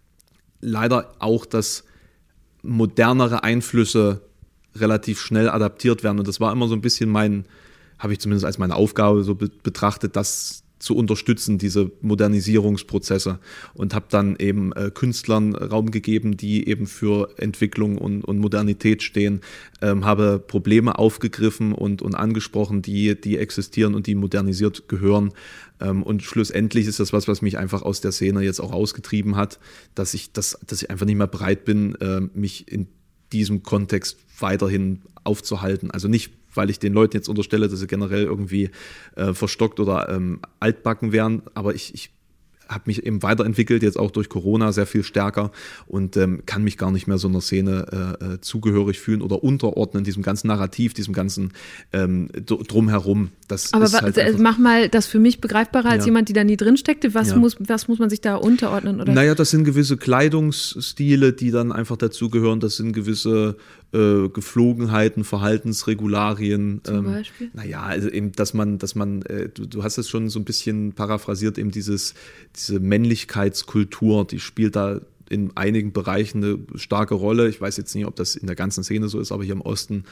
leider auch, dass modernere Einflüsse relativ schnell adaptiert werden. Und das war immer so ein bisschen mein, habe ich zumindest als meine Aufgabe so be- betrachtet, das zu unterstützen, diese Modernisierungsprozesse, und habe dann eben äh, Künstlern Raum gegeben, die eben für Entwicklung und, und Modernität stehen, ähm, habe Probleme aufgegriffen und, und angesprochen, die, die existieren und die modernisiert gehören. Ähm, und schlussendlich ist das was, was mich einfach aus der Szene jetzt auch ausgetrieben hat, dass ich, das, dass ich einfach nicht mehr bereit bin, äh, mich in diesem Kontext weiterhin aufzuhalten. Also nicht, weil ich den Leuten jetzt unterstelle, dass sie generell irgendwie äh, verstockt oder ähm, altbacken wären, aber ich, ich habe mich eben weiterentwickelt, jetzt auch durch Corona sehr viel stärker, und ähm, kann mich gar nicht mehr so einer Szene äh, zugehörig fühlen oder unterordnen, diesem ganzen Narrativ, diesem ganzen ähm, drumherum. Das aber ist halt wa- mach mal das für mich begreifbarer als ja. jemand, die da nie drin steckte. Was, ja. muss, was muss man sich da unterordnen? Oder? Naja, das sind gewisse Kleidungsstile, die dann einfach dazugehören. Das sind gewisse äh, Geflogenheiten, Verhaltensregularien. Zum ähm, Beispiel? Naja, also eben, dass man, dass man, äh, du, du hast es schon so ein bisschen paraphrasiert, eben dieses, diese Männlichkeitskultur, die spielt da in einigen Bereichen eine starke Rolle. Ich weiß jetzt nicht, ob das in der ganzen Szene so ist, aber hier im Osten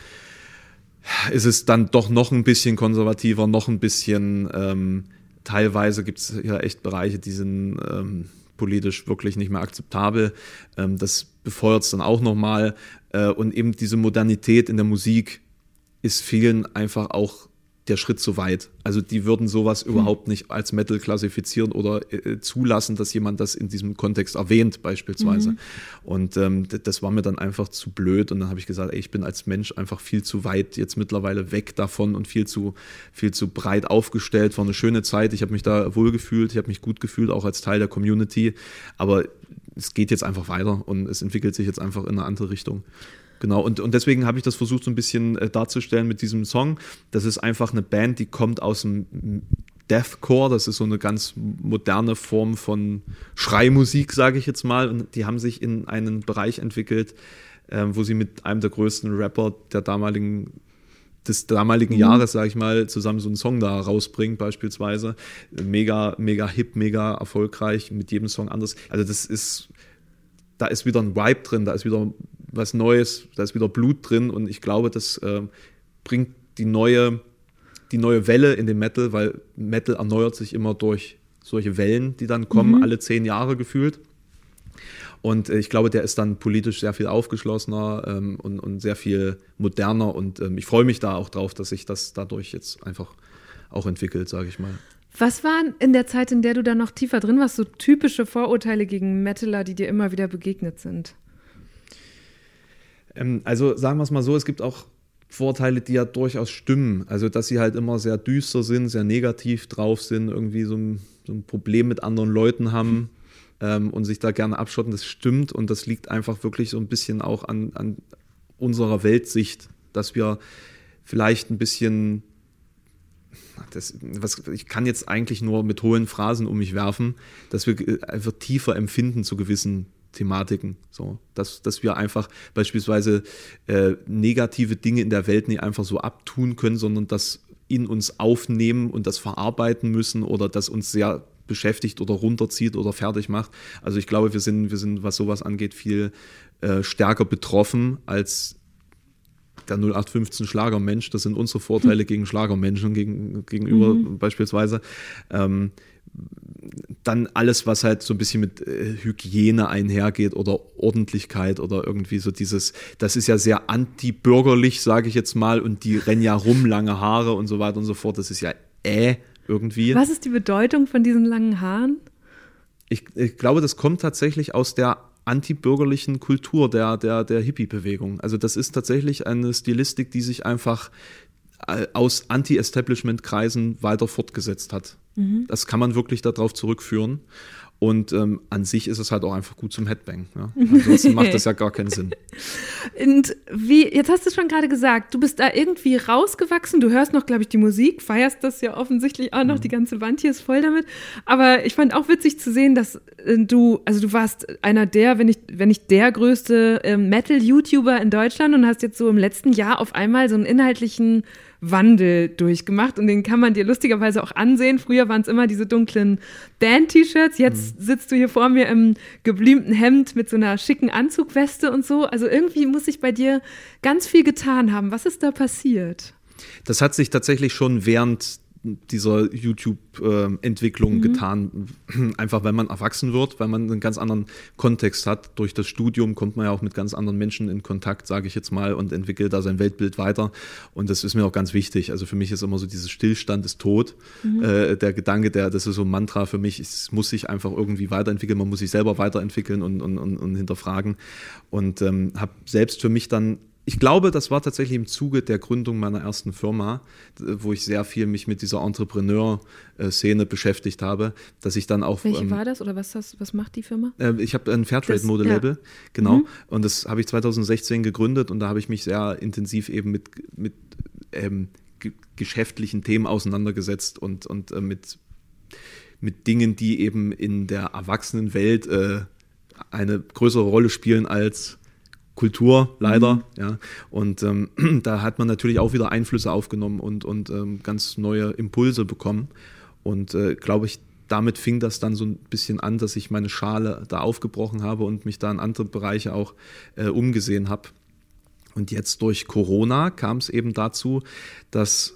ist es dann doch noch ein bisschen konservativer, noch ein bisschen, ähm, teilweise gibt es ja echt Bereiche, die sind ähm, politisch wirklich nicht mehr akzeptabel. Ähm, das befeuert es dann auch nochmal. Äh, und eben diese Modernität in der Musik ist vielen einfach auch der Schritt zu weit. Also die würden sowas hm. überhaupt nicht als Metal klassifizieren oder äh, zulassen, dass jemand das in diesem Kontext erwähnt beispielsweise. Mhm. Und ähm, d- das war mir dann einfach zu blöd, und dann habe ich gesagt, ey, ich bin als Mensch einfach viel zu weit jetzt mittlerweile weg davon und viel zu, viel zu breit aufgestellt. War eine schöne Zeit, ich habe mich da wohlgefühlt, ich habe mich gut gefühlt, auch als Teil der Community, aber es geht jetzt einfach weiter und es entwickelt sich jetzt einfach in eine andere Richtung. Genau, und, und deswegen habe ich das versucht, so ein bisschen äh, darzustellen mit diesem Song. Das ist einfach eine Band, die kommt aus dem Deathcore, das ist so eine ganz moderne Form von Schreimusik, sage ich jetzt mal. Und die haben sich in einen Bereich entwickelt, äh, wo sie mit einem der größten Rapper der damaligen des damaligen mhm. Jahres, sage ich mal, zusammen so einen Song da rausbringen beispielsweise. Mega, mega hip, mega erfolgreich, mit jedem Song anders. Also das ist, da ist wieder ein Vibe drin, da ist wieder was Neues, da ist wieder Blut drin, und ich glaube, das äh, bringt die neue, die neue Welle in den Metal, weil Metal erneuert sich immer durch solche Wellen, die dann kommen, mhm. alle zehn Jahre gefühlt. Und äh, ich glaube, der ist dann politisch sehr viel aufgeschlossener ähm, und, und sehr viel moderner, und ähm, ich freue mich da auch drauf, dass sich das dadurch jetzt einfach auch entwickelt, sage ich mal. Was waren in der Zeit, in der du da noch tiefer drin warst, so typische Vorurteile gegen Metaler, die dir immer wieder begegnet sind? Also sagen wir es mal so, es gibt auch Vorteile, die ja durchaus stimmen. Also dass sie halt immer sehr düster sind, sehr negativ drauf sind, irgendwie so ein, so ein Problem mit anderen Leuten haben ähm, und sich da gerne abschotten, das stimmt, und das liegt einfach wirklich so ein bisschen auch an, an unserer Weltsicht, dass wir vielleicht ein bisschen, das, was, ich kann jetzt eigentlich nur mit hohlen Phrasen um mich werfen, dass wir einfach tiefer empfinden zu gewissen Thematiken, so, dass, dass wir einfach beispielsweise äh, negative Dinge in der Welt nicht einfach so abtun können, sondern das in uns aufnehmen und das verarbeiten müssen, oder das uns sehr beschäftigt oder runterzieht oder fertig macht. Also ich glaube, wir sind, wir sind, was sowas angeht, viel äh, stärker betroffen als der null acht fünfzehn Schlagermensch. Das sind unsere Vorteile gegen Schlagermenschen gegen, gegenüber mhm. beispielsweise. Ähm, Dann alles, was halt so ein bisschen mit äh, Hygiene einhergeht oder Ordentlichkeit oder irgendwie so dieses, das ist ja sehr anti-bürgerlich, sage ich jetzt mal, und die rennen ja rum, lange Haare und so weiter und so fort. Das ist ja äh irgendwie. Was ist die Bedeutung von diesen langen Haaren? Ich, ich glaube, das kommt tatsächlich aus der antibürgerlichen Kultur der, der, der Hippie-Bewegung. Also das ist tatsächlich eine Stilistik, die sich einfach aus Anti-Establishment-Kreisen weiter fortgesetzt hat. Mhm. Das kann man wirklich darauf zurückführen. Und ähm, an sich ist es halt auch einfach gut zum Headbang. Ja? Ansonsten macht das ja gar keinen Sinn. Und wie, jetzt hast du schon gerade gesagt, du bist da irgendwie rausgewachsen. Du hörst noch, glaube ich, die Musik, feierst das ja offensichtlich auch noch. Mhm. Die ganze Wand hier ist voll damit. Aber ich fand auch witzig zu sehen, dass äh, du, also du warst einer der, wenn nicht, wenn nicht der größte äh, Metal-YouTuber in Deutschland und hast jetzt so im letzten Jahr auf einmal so einen inhaltlichen Wandel durchgemacht und den kann man dir lustigerweise auch ansehen. Früher waren es immer diese dunklen Band-T-Shirts, jetzt mhm. sitzt du hier vor mir im geblümten Hemd mit so einer schicken Anzugweste und so. Also irgendwie muss sich bei dir ganz viel getan haben. Was ist da passiert? Das hat sich tatsächlich schon während dieser YouTube-Entwicklung mhm. getan, einfach weil man erwachsen wird, weil man einen ganz anderen Kontext hat. Durch das Studium kommt man ja auch mit ganz anderen Menschen in Kontakt, sage ich jetzt mal, und entwickelt da sein Weltbild weiter. Und das ist mir auch ganz wichtig. Also für mich ist immer so dieses Stillstand ist tot. Mhm. Äh, der Gedanke, der, das ist so ein Mantra für mich, es muss sich einfach irgendwie weiterentwickeln, man muss sich selber weiterentwickeln und, und, und, und hinterfragen. Und ähm, habe selbst für mich dann Ich glaube, das war tatsächlich im Zuge der Gründung meiner ersten Firma, wo ich sehr viel mich mit dieser Entrepreneur-Szene beschäftigt habe, dass ich dann auch... Welche ähm, war das oder was, das, was macht die Firma? Äh, ich habe ein Fairtrade-Modelabel, ja. genau, mhm. und das habe ich zwanzig sechzehn gegründet und da habe ich mich sehr intensiv eben mit, mit ähm, ge- geschäftlichen Themen auseinandergesetzt und, und äh, mit, mit Dingen, die eben in der Erwachsenenwelt äh, eine größere Rolle spielen als Kultur, leider, mhm. ja. Und ähm, da hat man natürlich auch wieder Einflüsse aufgenommen und, und ähm, ganz neue Impulse bekommen. Und äh, glaube ich, damit fing das dann so ein bisschen an, dass ich meine Schale da aufgebrochen habe und mich da in andere Bereiche auch äh, umgesehen habe. Und jetzt durch Corona kam es eben dazu, dass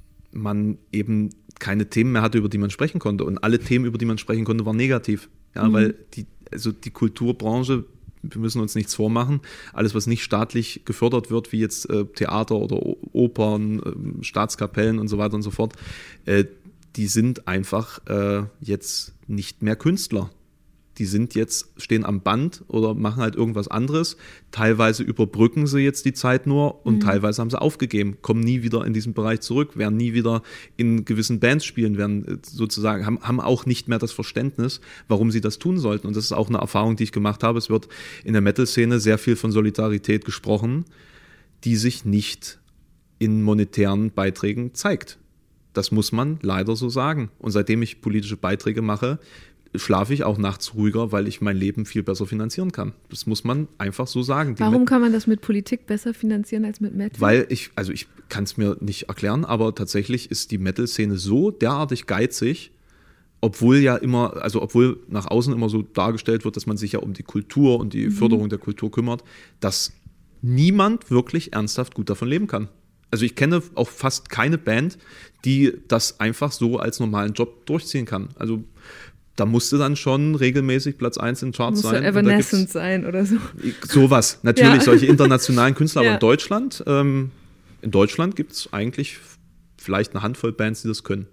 man eben keine Themen mehr hatte, über die man sprechen konnte. Und alle Themen, über die man sprechen konnte, waren negativ. Ja, mhm. weil die, also die Kulturbranche, wir müssen uns nichts vormachen. Alles, was nicht staatlich gefördert wird, wie jetzt äh, Theater oder Opern, äh, Staatskapellen und so weiter und so fort, äh, die sind einfach äh, jetzt nicht mehr Künstler. Die sind jetzt, stehen am Band oder machen halt irgendwas anderes. Teilweise überbrücken sie jetzt die Zeit nur und mhm. teilweise haben sie aufgegeben, kommen nie wieder in diesen Bereich zurück, werden nie wieder in gewissen Bands spielen, werden sozusagen, haben, haben auch nicht mehr das Verständnis, warum sie das tun sollten. Und das ist auch eine Erfahrung, die ich gemacht habe. Es wird in der Metal-Szene sehr viel von Solidarität gesprochen, die sich nicht in monetären Beiträgen zeigt. Das muss man leider so sagen. Und seitdem ich politische Beiträge mache, schlafe ich auch nachts ruhiger, weil ich mein Leben viel besser finanzieren kann. Das muss man einfach so sagen. Die Warum Met- kann man das mit Politik besser finanzieren als mit Metal? Weil ich, also ich kann es mir nicht erklären, aber tatsächlich ist die Metal-Szene so derartig geizig, obwohl ja immer, also obwohl nach außen immer so dargestellt wird, dass man sich ja um die Kultur und die mhm. Förderung der Kultur kümmert, dass niemand wirklich ernsthaft gut davon leben kann. Also ich kenne auch fast keine Band, die das einfach so als normalen Job durchziehen kann. Also da musste dann schon regelmäßig Platz eins in Charts Muss sein. Muss Evanescence sein oder so. Sowas, natürlich, ja. Solche internationalen Künstler. Ja. Aber in Deutschland, ähm, in Deutschland gibt es eigentlich vielleicht eine Handvoll Bands, die das können.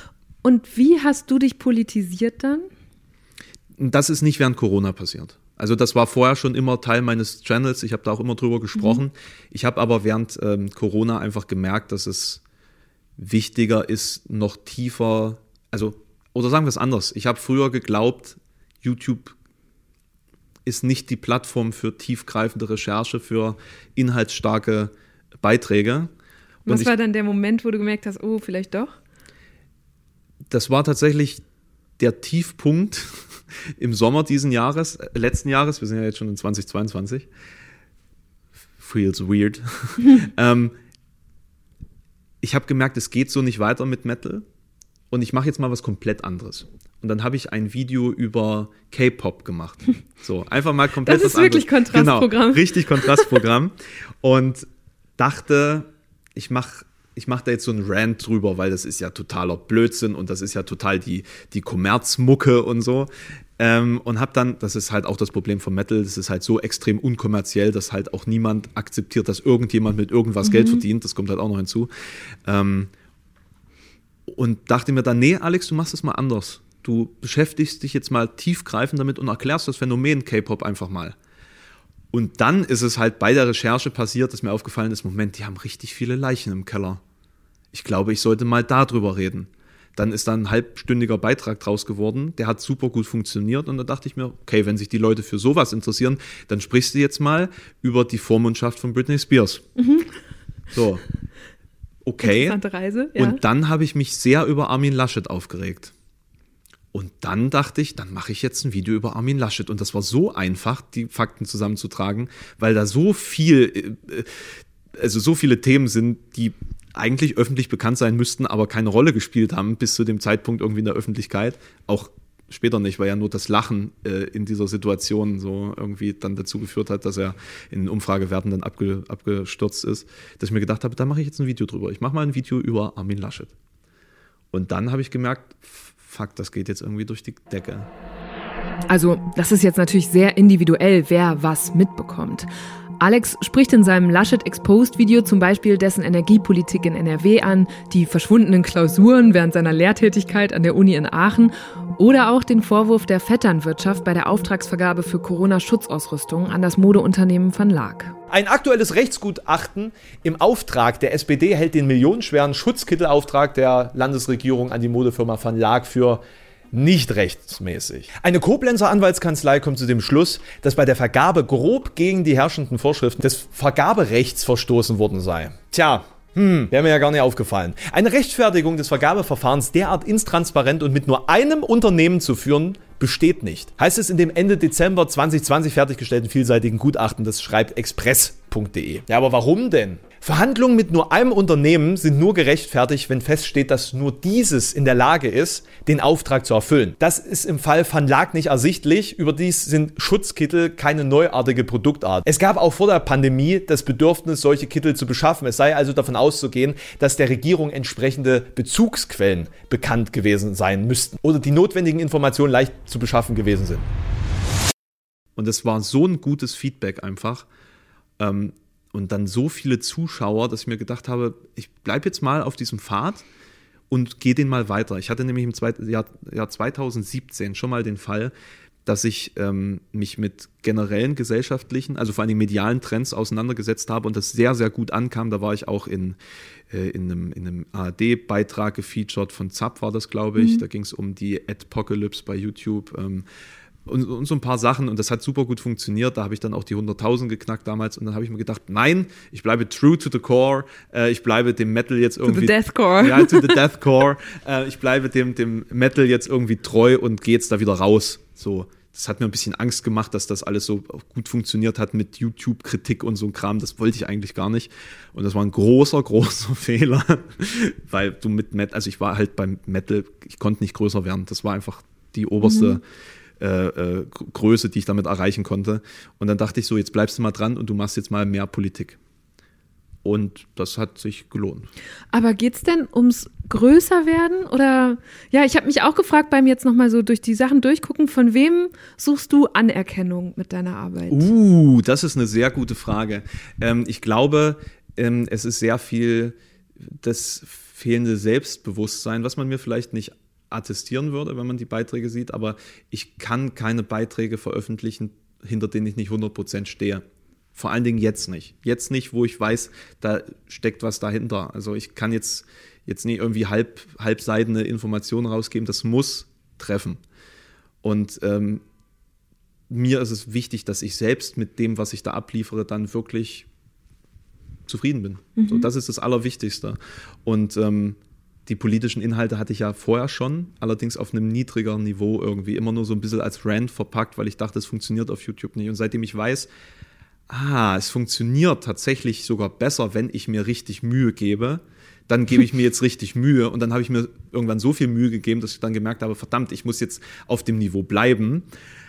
Und wie hast du dich politisiert dann? Das ist nicht während Corona passiert. Also das war vorher schon immer Teil meines Channels. Ich habe da auch immer drüber gesprochen. Mhm. Ich habe aber während ähm, Corona einfach gemerkt, dass es wichtiger ist, noch tiefer, also oder sagen wir es anders. Ich habe früher geglaubt, YouTube ist nicht die Plattform für tiefgreifende Recherche, für inhaltsstarke Beiträge. Und Was ich, war dann der Moment, wo du gemerkt hast, oh, vielleicht doch? Das war tatsächlich der Tiefpunkt im Sommer diesen Jahres, äh, letzten Jahres, wir sind ja jetzt schon in zwanzig zweiundzwanzig. Feels weird. ähm, ich habe gemerkt, es geht so nicht weiter mit Metal. Und ich mache jetzt mal was komplett anderes. Und dann habe ich ein Video über K-Pop gemacht. So, einfach mal komplett was anderes. Das ist wirklich Kontrastprogramm. Genau, richtig Kontrastprogramm. Und dachte, ich mache ich mach da jetzt so einen Rant drüber, weil das ist ja totaler Blödsinn und das ist ja total die, die Kommerzmucke und so. Ähm, und habe dann, das ist halt auch das Problem von Metal, das ist halt so extrem unkommerziell, dass halt auch niemand akzeptiert, dass irgendjemand mit irgendwas mhm. Geld verdient. Das kommt halt auch noch hinzu. Ähm, Und dachte mir dann, nee, Alex, du machst es mal anders. du beschäftigst dich jetzt mal tiefgreifend damit und erklärst das Phänomen K-Pop einfach mal. Und dann ist es halt bei der Recherche passiert, dass mir aufgefallen ist, Moment, die haben richtig viele Leichen im Keller. Ich glaube, ich sollte mal darüber reden. Dann ist da ein halbstündiger Beitrag draus geworden, der hat super gut funktioniert und da dachte ich mir, okay, wenn sich die Leute für sowas interessieren, dann sprichst du jetzt mal über die Vormundschaft von Britney Spears. Mhm. So, okay. Interessante Reise, ja. Und dann habe ich mich sehr über Armin Laschet aufgeregt. Und dann dachte ich, dann mache ich jetzt ein Video über Armin Laschet. Und das war so einfach, die Fakten zusammenzutragen, weil da so viel, also so viele Themen sind, die eigentlich öffentlich bekannt sein müssten, aber keine Rolle gespielt haben bis zu dem Zeitpunkt irgendwie in der Öffentlichkeit. Auch später nicht, weil ja nur das Lachen äh, in dieser Situation so irgendwie dann dazu geführt hat, dass er in Umfragewerten dann abge, abgestürzt ist, dass ich mir gedacht habe, da mache ich jetzt ein Video drüber. Ich mache mal ein Video über Armin Laschet. Und dann habe ich gemerkt, fuck, das geht jetzt irgendwie durch die Decke. Also, das ist jetzt natürlich sehr individuell, wer was mitbekommt. Alex spricht in seinem Laschet-Exposed-Video zum Beispiel dessen Energiepolitik in N R W an, die verschwundenen Klausuren während seiner Lehrtätigkeit an der Uni in Aachen oder auch den Vorwurf der Vetternwirtschaft bei der Auftragsvergabe für Corona-Schutzausrüstung an das Modeunternehmen Van Laak. Ein aktuelles Rechtsgutachten im Auftrag der S P D hält den millionenschweren Schutzkittelauftrag der Landesregierung an die Modefirma Van Laak für nicht rechtsmäßig. Eine Koblenzer Anwaltskanzlei kommt zu dem Schluss, dass bei der Vergabe grob gegen die herrschenden Vorschriften des Vergaberechts verstoßen worden sei. Tja, hm, wäre mir ja gar nicht aufgefallen. Eine Rechtfertigung des Vergabeverfahrens derart intransparent und mit nur einem Unternehmen zu führen, besteht nicht. Heißt es in dem Ende Dezember zwanzig zwanzig fertiggestellten vielseitigen Gutachten, das schreibt express punkt de. Ja, aber warum denn? Verhandlungen mit nur einem Unternehmen sind nur gerechtfertigt, wenn feststeht, dass nur dieses in der Lage ist, den Auftrag zu erfüllen. Das ist im Fall Van Laak nicht ersichtlich. Überdies sind Schutzkittel keine neuartige Produktart. Es gab auch vor der Pandemie das Bedürfnis, solche Kittel zu beschaffen. Es sei also davon auszugehen, dass der Regierung entsprechende Bezugsquellen bekannt gewesen sein müssten oder die notwendigen Informationen leicht zu beschaffen gewesen sind. Und es war so ein gutes Feedback einfach. Ähm, und dann so viele Zuschauer, dass ich mir gedacht habe, ich bleibe jetzt mal auf diesem Pfad und gehe den mal weiter. Ich hatte nämlich im zweit, Jahr, Jahr zwanzig siebzehn schon mal den Fall, dass ich ähm, mich mit generellen gesellschaftlichen, also vor allem medialen Trends auseinandergesetzt habe und das sehr, sehr gut ankam. Da war ich auch in, äh, in einem, in einem A R D-Beitrag gefeatured, von Zapp war das, glaube ich. Mhm. Da ging es um die Adpocalypse bei YouTube. Ähm, Und, und so ein paar Sachen und das hat super gut funktioniert. Da habe ich dann auch die hunderttausend geknackt damals und dann habe ich mir gedacht, nein, ich bleibe true to the core, äh, ich bleibe dem Metal jetzt irgendwie... To the Deathcore. Ja, to the Deathcore. äh, ich bleibe dem, dem Metal jetzt irgendwie treu und gehe jetzt da wieder raus. So, das hat mir ein bisschen Angst gemacht, dass das alles so gut funktioniert hat mit YouTube-Kritik und so ein Kram. Das wollte ich eigentlich gar nicht. Und das war ein großer, großer Fehler, weil du mit Metal, also ich war halt beim Metal, ich konnte nicht größer werden. Das war einfach die oberste... Mhm. Äh, äh, Größe, die ich damit erreichen konnte. Und dann dachte ich so, jetzt bleibst du mal dran und du machst jetzt mal mehr Politik. Und das hat sich gelohnt. Aber geht's denn ums größer werden? Oder, ja, ich habe mich auch gefragt beim jetzt nochmal so durch die Sachen durchgucken, von wem suchst du Anerkennung mit deiner Arbeit? Uh, das ist eine sehr gute Frage. Ähm, ich glaube, ähm, es ist sehr viel das fehlende Selbstbewusstsein, was man mir vielleicht nicht attestieren würde, wenn man die Beiträge sieht, aber ich kann keine Beiträge veröffentlichen, hinter denen ich nicht hundert Prozent stehe. Vor allen Dingen jetzt nicht. Jetzt nicht, wo ich weiß, da steckt was dahinter. Also ich kann jetzt, jetzt nicht irgendwie halb, halbseidene Informationen rausgeben, das muss treffen. Und ähm, mir ist es wichtig, dass ich selbst mit dem, was ich da abliefere, dann wirklich zufrieden bin. Mhm. So, das ist das Allerwichtigste. Und ähm, die politischen Inhalte hatte ich ja vorher schon, allerdings auf einem niedrigeren Niveau irgendwie, immer nur so ein bisschen als Rant verpackt, weil ich dachte, es funktioniert auf YouTube nicht. Und seitdem ich weiß, ah, es funktioniert tatsächlich sogar besser, wenn ich mir richtig Mühe gebe, dann gebe ich mir jetzt richtig Mühe. Und dann habe ich mir irgendwann so viel Mühe gegeben, dass ich dann gemerkt habe, verdammt, ich muss jetzt auf dem Niveau bleiben.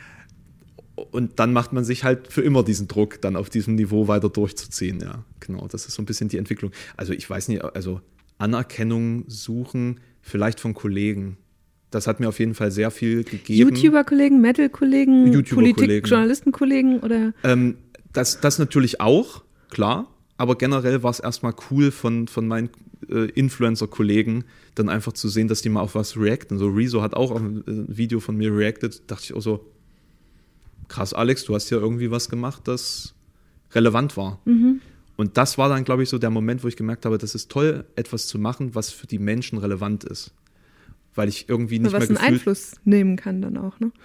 Und dann macht man sich halt für immer diesen Druck, dann auf diesem Niveau weiter durchzuziehen. Ja, genau, das ist so ein bisschen die Entwicklung. Also ich weiß nicht, also Anerkennung suchen, vielleicht von Kollegen. Das hat mir auf jeden Fall sehr viel gegeben. YouTuber-Kollegen, Metal-Kollegen, YouTuber Politik-Journalisten-Kollegen oder? Ähm, das, das natürlich auch, klar. aber generell war es erstmal cool von, von meinen äh, Influencer-Kollegen, dann einfach zu sehen, dass die mal auf was reacten. So Rezo hat auch auf ein äh, Video von mir reacted, dachte ich auch so, krass Alex, du hast ja irgendwie was gemacht, das relevant war. Mhm. Und das war dann, glaube ich, so der Moment, wo ich gemerkt habe, das ist toll, etwas zu machen, was für die Menschen relevant ist. Weil ich irgendwie nicht was mehr einen gefühlt... Einfluss nehmen kann dann auch, ne?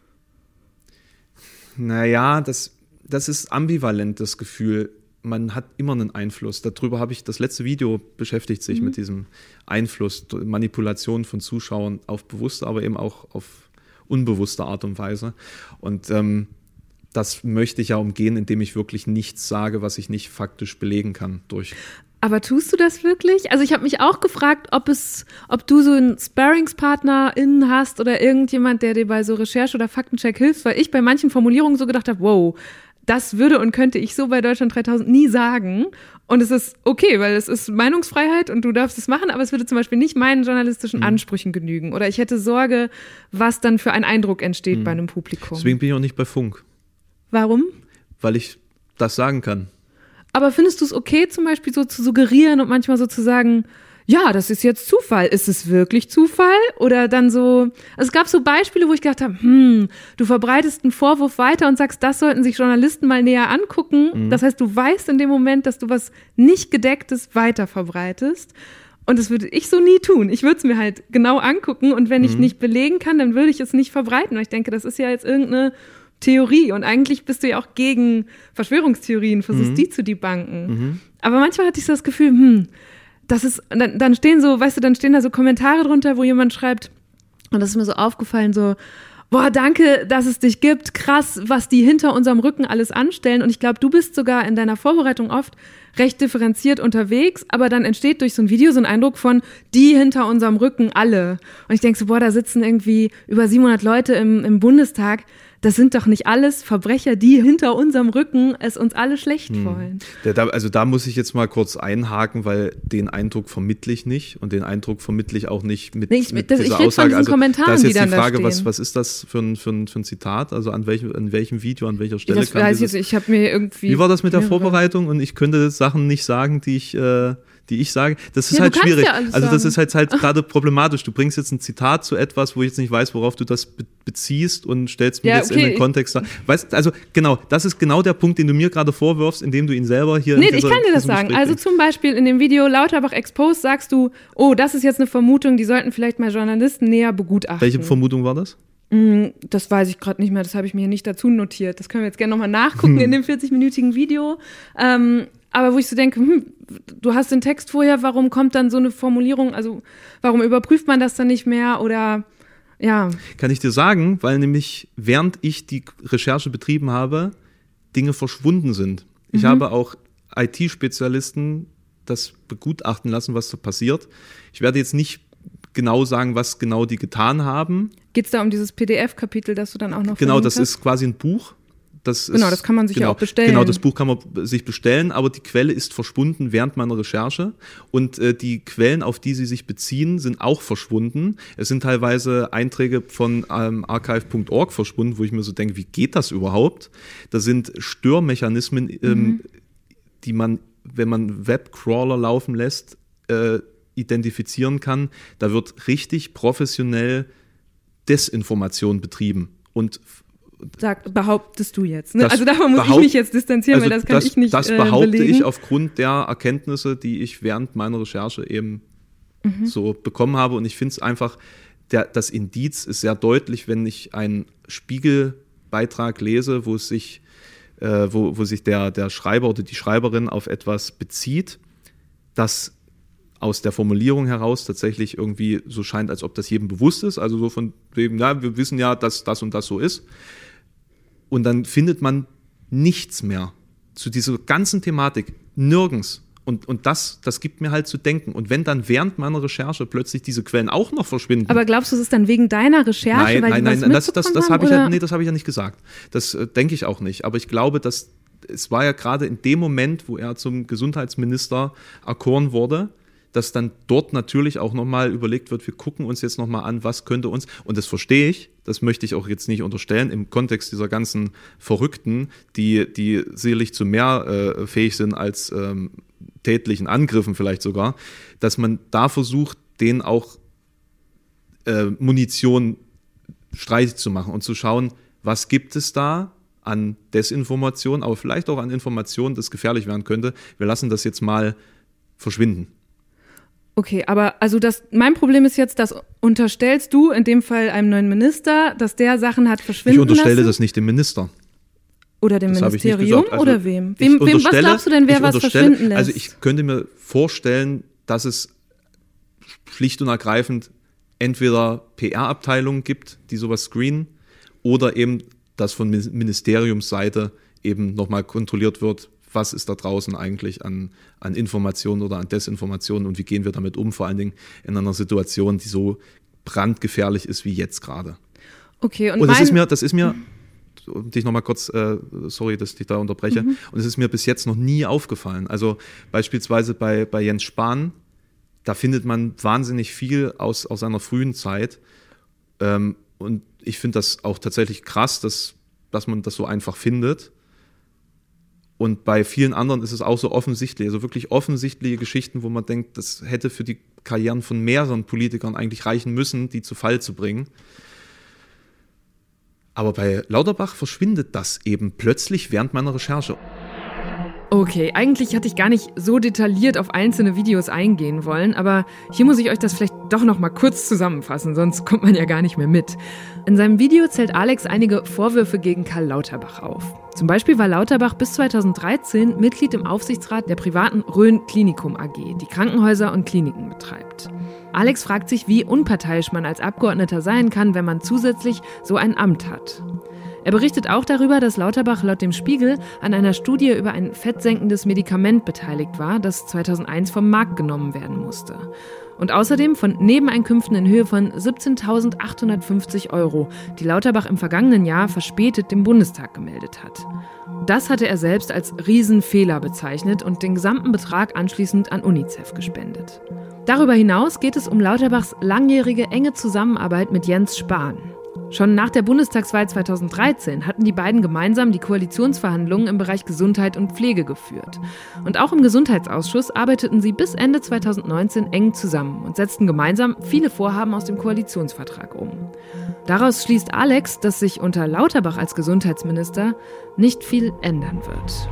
Naja, das, das ist ambivalent, das Gefühl. Man hat immer einen Einfluss. Darüber habe ich, das letzte Video beschäftigt sich mhm. mit diesem Einfluss, Manipulation von Zuschauern auf bewusste, aber eben auch auf unbewusste Art und Weise. Und ähm, das möchte ich ja umgehen, indem ich wirklich nichts sage, was ich nicht faktisch belegen kann durch. Aber tust du das wirklich? Also ich habe mich auch gefragt, ob es, ob du so einen Sparringspartner*innen hast oder irgendjemand, der dir bei so Recherche oder Faktencheck hilft, weil ich bei manchen Formulierungen so gedacht habe, wow, das würde und könnte ich so bei Deutschland dreitausend nie sagen. Und es ist okay, weil es ist Meinungsfreiheit und du darfst es machen, aber es würde zum Beispiel nicht meinen journalistischen mhm. Ansprüchen genügen. Oder ich hätte Sorge, was dann für ein Eindruck entsteht mhm. bei einem Publikum. Deswegen bin ich auch nicht bei Funk. Warum? Weil ich das sagen kann. Aber findest du es okay, zum Beispiel so zu suggerieren und manchmal so zu sagen, ja, das ist jetzt Zufall. Ist es wirklich Zufall? Oder dann so, also es gab so Beispiele, wo ich gedacht habe, hm, du verbreitest einen Vorwurf weiter und sagst, das sollten sich Journalisten mal näher angucken. Mhm. Das heißt, du weißt in dem Moment, dass du was nicht Gedecktes weiter verbreitest. Und das würde ich so nie tun. Ich würde es mir halt genau angucken und wenn mhm. ich nicht belegen kann, dann würde ich es nicht verbreiten. Weil ich denke, das ist ja jetzt irgendeine Theorie und eigentlich bist du ja auch gegen Verschwörungstheorien, versuchst mhm. die zu debunken. Mhm. Aber manchmal hatte ich so das Gefühl, hm, das ist, dann, dann stehen so, weißt du, dann stehen da so Kommentare drunter, wo jemand schreibt, und das ist mir so aufgefallen, so, boah, danke, dass es dich gibt, krass, was die hinter unserem Rücken alles anstellen. Und ich glaube, du bist sogar in deiner Vorbereitung oft recht differenziert unterwegs, aber dann entsteht durch so ein Video so ein Eindruck von, die hinter unserem Rücken alle. Und ich denke so, boah, da sitzen irgendwie über siebenhundert Leute im, im Bundestag. Das sind doch nicht alles Verbrecher, die hinter unserem Rücken es uns alle schlecht hm. wollen. Da, also da muss ich jetzt mal kurz einhaken, weil den Eindruck vermittle ich nicht und den Eindruck vermittle ich auch nicht mit, nee, ich, mit das, dieser ich Aussage. Von also Kommentaren, da ist jetzt die, die Frage, da was, was ist das für ein, für, ein, für ein Zitat? Also an welchem, an welchem Video, an welcher Stelle das kann weiß dieses, ich, ich habe mir irgendwie. Wie war das mit der Vorbereitung? Und ich könnte Sachen nicht sagen, die ich äh, die ich sage, das ist ja, halt schwierig. Ja also das ist halt, halt gerade problematisch. Du bringst jetzt ein Zitat zu etwas, wo ich jetzt nicht weiß, worauf du das be- beziehst und stellst mir ja, jetzt okay. in den Kontext da. Weißt, also genau, das ist genau der Punkt, den du mir gerade vorwirfst, indem du ihn selber hier Nee, in dieser, ich kann dir das sagen. Also bringst. Zum Beispiel in dem Video Lauterbach Exposed sagst du, oh, das ist jetzt eine Vermutung, die sollten vielleicht mal Journalisten näher begutachten. Welche Vermutung war das? Das weiß ich gerade nicht mehr, das habe ich mir hier nicht dazu notiert. Das können wir jetzt gerne nochmal nachgucken hm. in dem vierzig-minütigen Video. Ähm, aber wo ich so denke, hm, du hast den Text vorher, warum kommt dann so eine Formulierung, also warum überprüft man das dann nicht mehr oder ja. Kann ich dir sagen, weil nämlich während ich die Recherche betrieben habe, Dinge verschwunden sind. Ich mhm. habe auch I T-Spezialisten das begutachten lassen, was da passiert. Ich werde jetzt nicht genau sagen, was genau die getan haben. Geht es da um dieses P D F-Kapitel, das du dann auch noch Genau, das hast? Ist quasi ein Buch. Das genau, ist, das kann man sich genau, ja auch bestellen. Genau, das Buch kann man sich bestellen, aber die Quelle ist verschwunden während meiner Recherche und äh, die Quellen, auf die sie sich beziehen, sind auch verschwunden. Es sind teilweise Einträge von ähm, archive punkt org verschwunden, wo ich mir so denke, wie geht das überhaupt? Da sind Störmechanismen, ähm, mhm. die man, wenn man Webcrawler laufen lässt, äh, identifizieren kann. Da wird richtig professionell Desinformation betrieben und Sag, behauptest du jetzt. Ne? Also davon muss ich mich jetzt distanzieren, also weil das kann das, ich nicht Das äh, behaupte belegen. ich aufgrund der Erkenntnisse, die ich während meiner Recherche eben mhm. so bekommen habe. Und ich finde es einfach, der, das Indiz ist sehr deutlich, wenn ich einen Spiegelbeitrag lese, wo es sich, äh, wo, wo sich der, der Schreiber oder die Schreiberin auf etwas bezieht, das aus der Formulierung heraus tatsächlich irgendwie so scheint, als ob das jedem bewusst ist. Also so von wegen, ja, wir wissen ja, dass das und das so ist. Und dann findet man nichts mehr zu dieser ganzen Thematik. Nirgends. Und, und das, das gibt mir halt zu denken. Und wenn dann während meiner Recherche plötzlich diese Quellen auch noch verschwinden. Aber glaubst du, es ist dann wegen deiner Recherche? Nein, weil nein, die nein, was das, das, das habe ich, ja, nee, das hab ich ja nicht gesagt. Das äh, denke ich auch nicht. Aber ich glaube, dass es war ja gerade in dem Moment, wo er zum Gesundheitsminister erkoren wurde, dass dann dort natürlich auch nochmal überlegt wird, wir gucken uns jetzt nochmal an, was könnte uns, und das verstehe ich, das möchte ich auch jetzt nicht unterstellen, im Kontext dieser ganzen Verrückten, die, die sicherlich zu mehr äh, fähig sind als ähm, tätlichen Angriffen vielleicht sogar, dass man da versucht, denen auch äh, Munition streitig zu machen und zu schauen, was gibt es da an Desinformation, aber vielleicht auch an Informationen, das gefährlich werden könnte. Wir lassen das jetzt mal verschwinden. Okay, aber also das, mein Problem ist jetzt, das unterstellst du in dem Fall einem neuen Minister, dass der Sachen hat verschwinden lassen? Ich unterstelle das nicht dem Minister. Oder dem das Ministerium also, oder wem? Wem, wem was glaubst du denn, wer was verschwinden lässt? Also ich könnte mir vorstellen, dass es schlicht und ergreifend entweder P R-Abteilungen gibt, die sowas screenen, oder eben, dass von Ministeriumsseite eben nochmal kontrolliert wird, was ist da draußen eigentlich an, an Informationen oder an Desinformationen und wie gehen wir damit um, vor allen Dingen in einer Situation, die so brandgefährlich ist wie jetzt gerade. Okay, und, und das mein... ist mir, das ist mir, um dich nochmal kurz, äh, sorry, dass ich dich da unterbreche, mhm. und es ist mir bis jetzt noch nie aufgefallen. Also beispielsweise bei, bei Jens Spahn, da findet man wahnsinnig viel aus, aus einer frühen Zeit. Ähm, und ich finde das auch tatsächlich krass, dass, dass man das so einfach findet. Und bei vielen anderen ist es auch so offensichtlich, also wirklich offensichtliche Geschichten, wo man denkt, das hätte für die Karrieren von mehreren Politikern eigentlich reichen müssen, die zu Fall zu bringen. Aber bei Lauterbach verschwindet das eben plötzlich während meiner Recherche. Okay, eigentlich hatte ich gar nicht so detailliert auf einzelne Videos eingehen wollen, aber hier muss ich euch das vielleicht doch noch mal kurz zusammenfassen, sonst kommt man ja gar nicht mehr mit. In seinem Video zählt Alex einige Vorwürfe gegen Karl Lauterbach auf. Zum Beispiel war Lauterbach bis zweitausenddreizehn Mitglied im Aufsichtsrat der privaten Rhön Klinikum A G, die Krankenhäuser und Kliniken betreibt. Alex fragt sich, wie unparteiisch man als Abgeordneter sein kann, wenn man zusätzlich so ein Amt hat. Er berichtet auch darüber, dass Lauterbach laut dem Spiegel an einer Studie über ein fettsenkendes Medikament beteiligt war, das zweitausendeins vom Markt genommen werden musste. Und außerdem von Nebeneinkünften in Höhe von siebzehntausendachthundertfünfzig Euro, die Lauterbach im vergangenen Jahr verspätet dem Bundestag gemeldet hat. Das hatte er selbst als Riesenfehler bezeichnet und den gesamten Betrag anschließend an UNICEF gespendet. Darüber hinaus geht es um Lauterbachs langjährige enge Zusammenarbeit mit Jens Spahn. Schon nach der Bundestagswahl zweitausenddreizehn hatten die beiden gemeinsam die Koalitionsverhandlungen im Bereich Gesundheit und Pflege geführt. Und auch im Gesundheitsausschuss arbeiteten sie bis Ende zweitausendneunzehn eng zusammen und setzten gemeinsam viele Vorhaben aus dem Koalitionsvertrag um. Daraus schließt Alex, dass sich unter Lauterbach als Gesundheitsminister nicht viel ändern wird.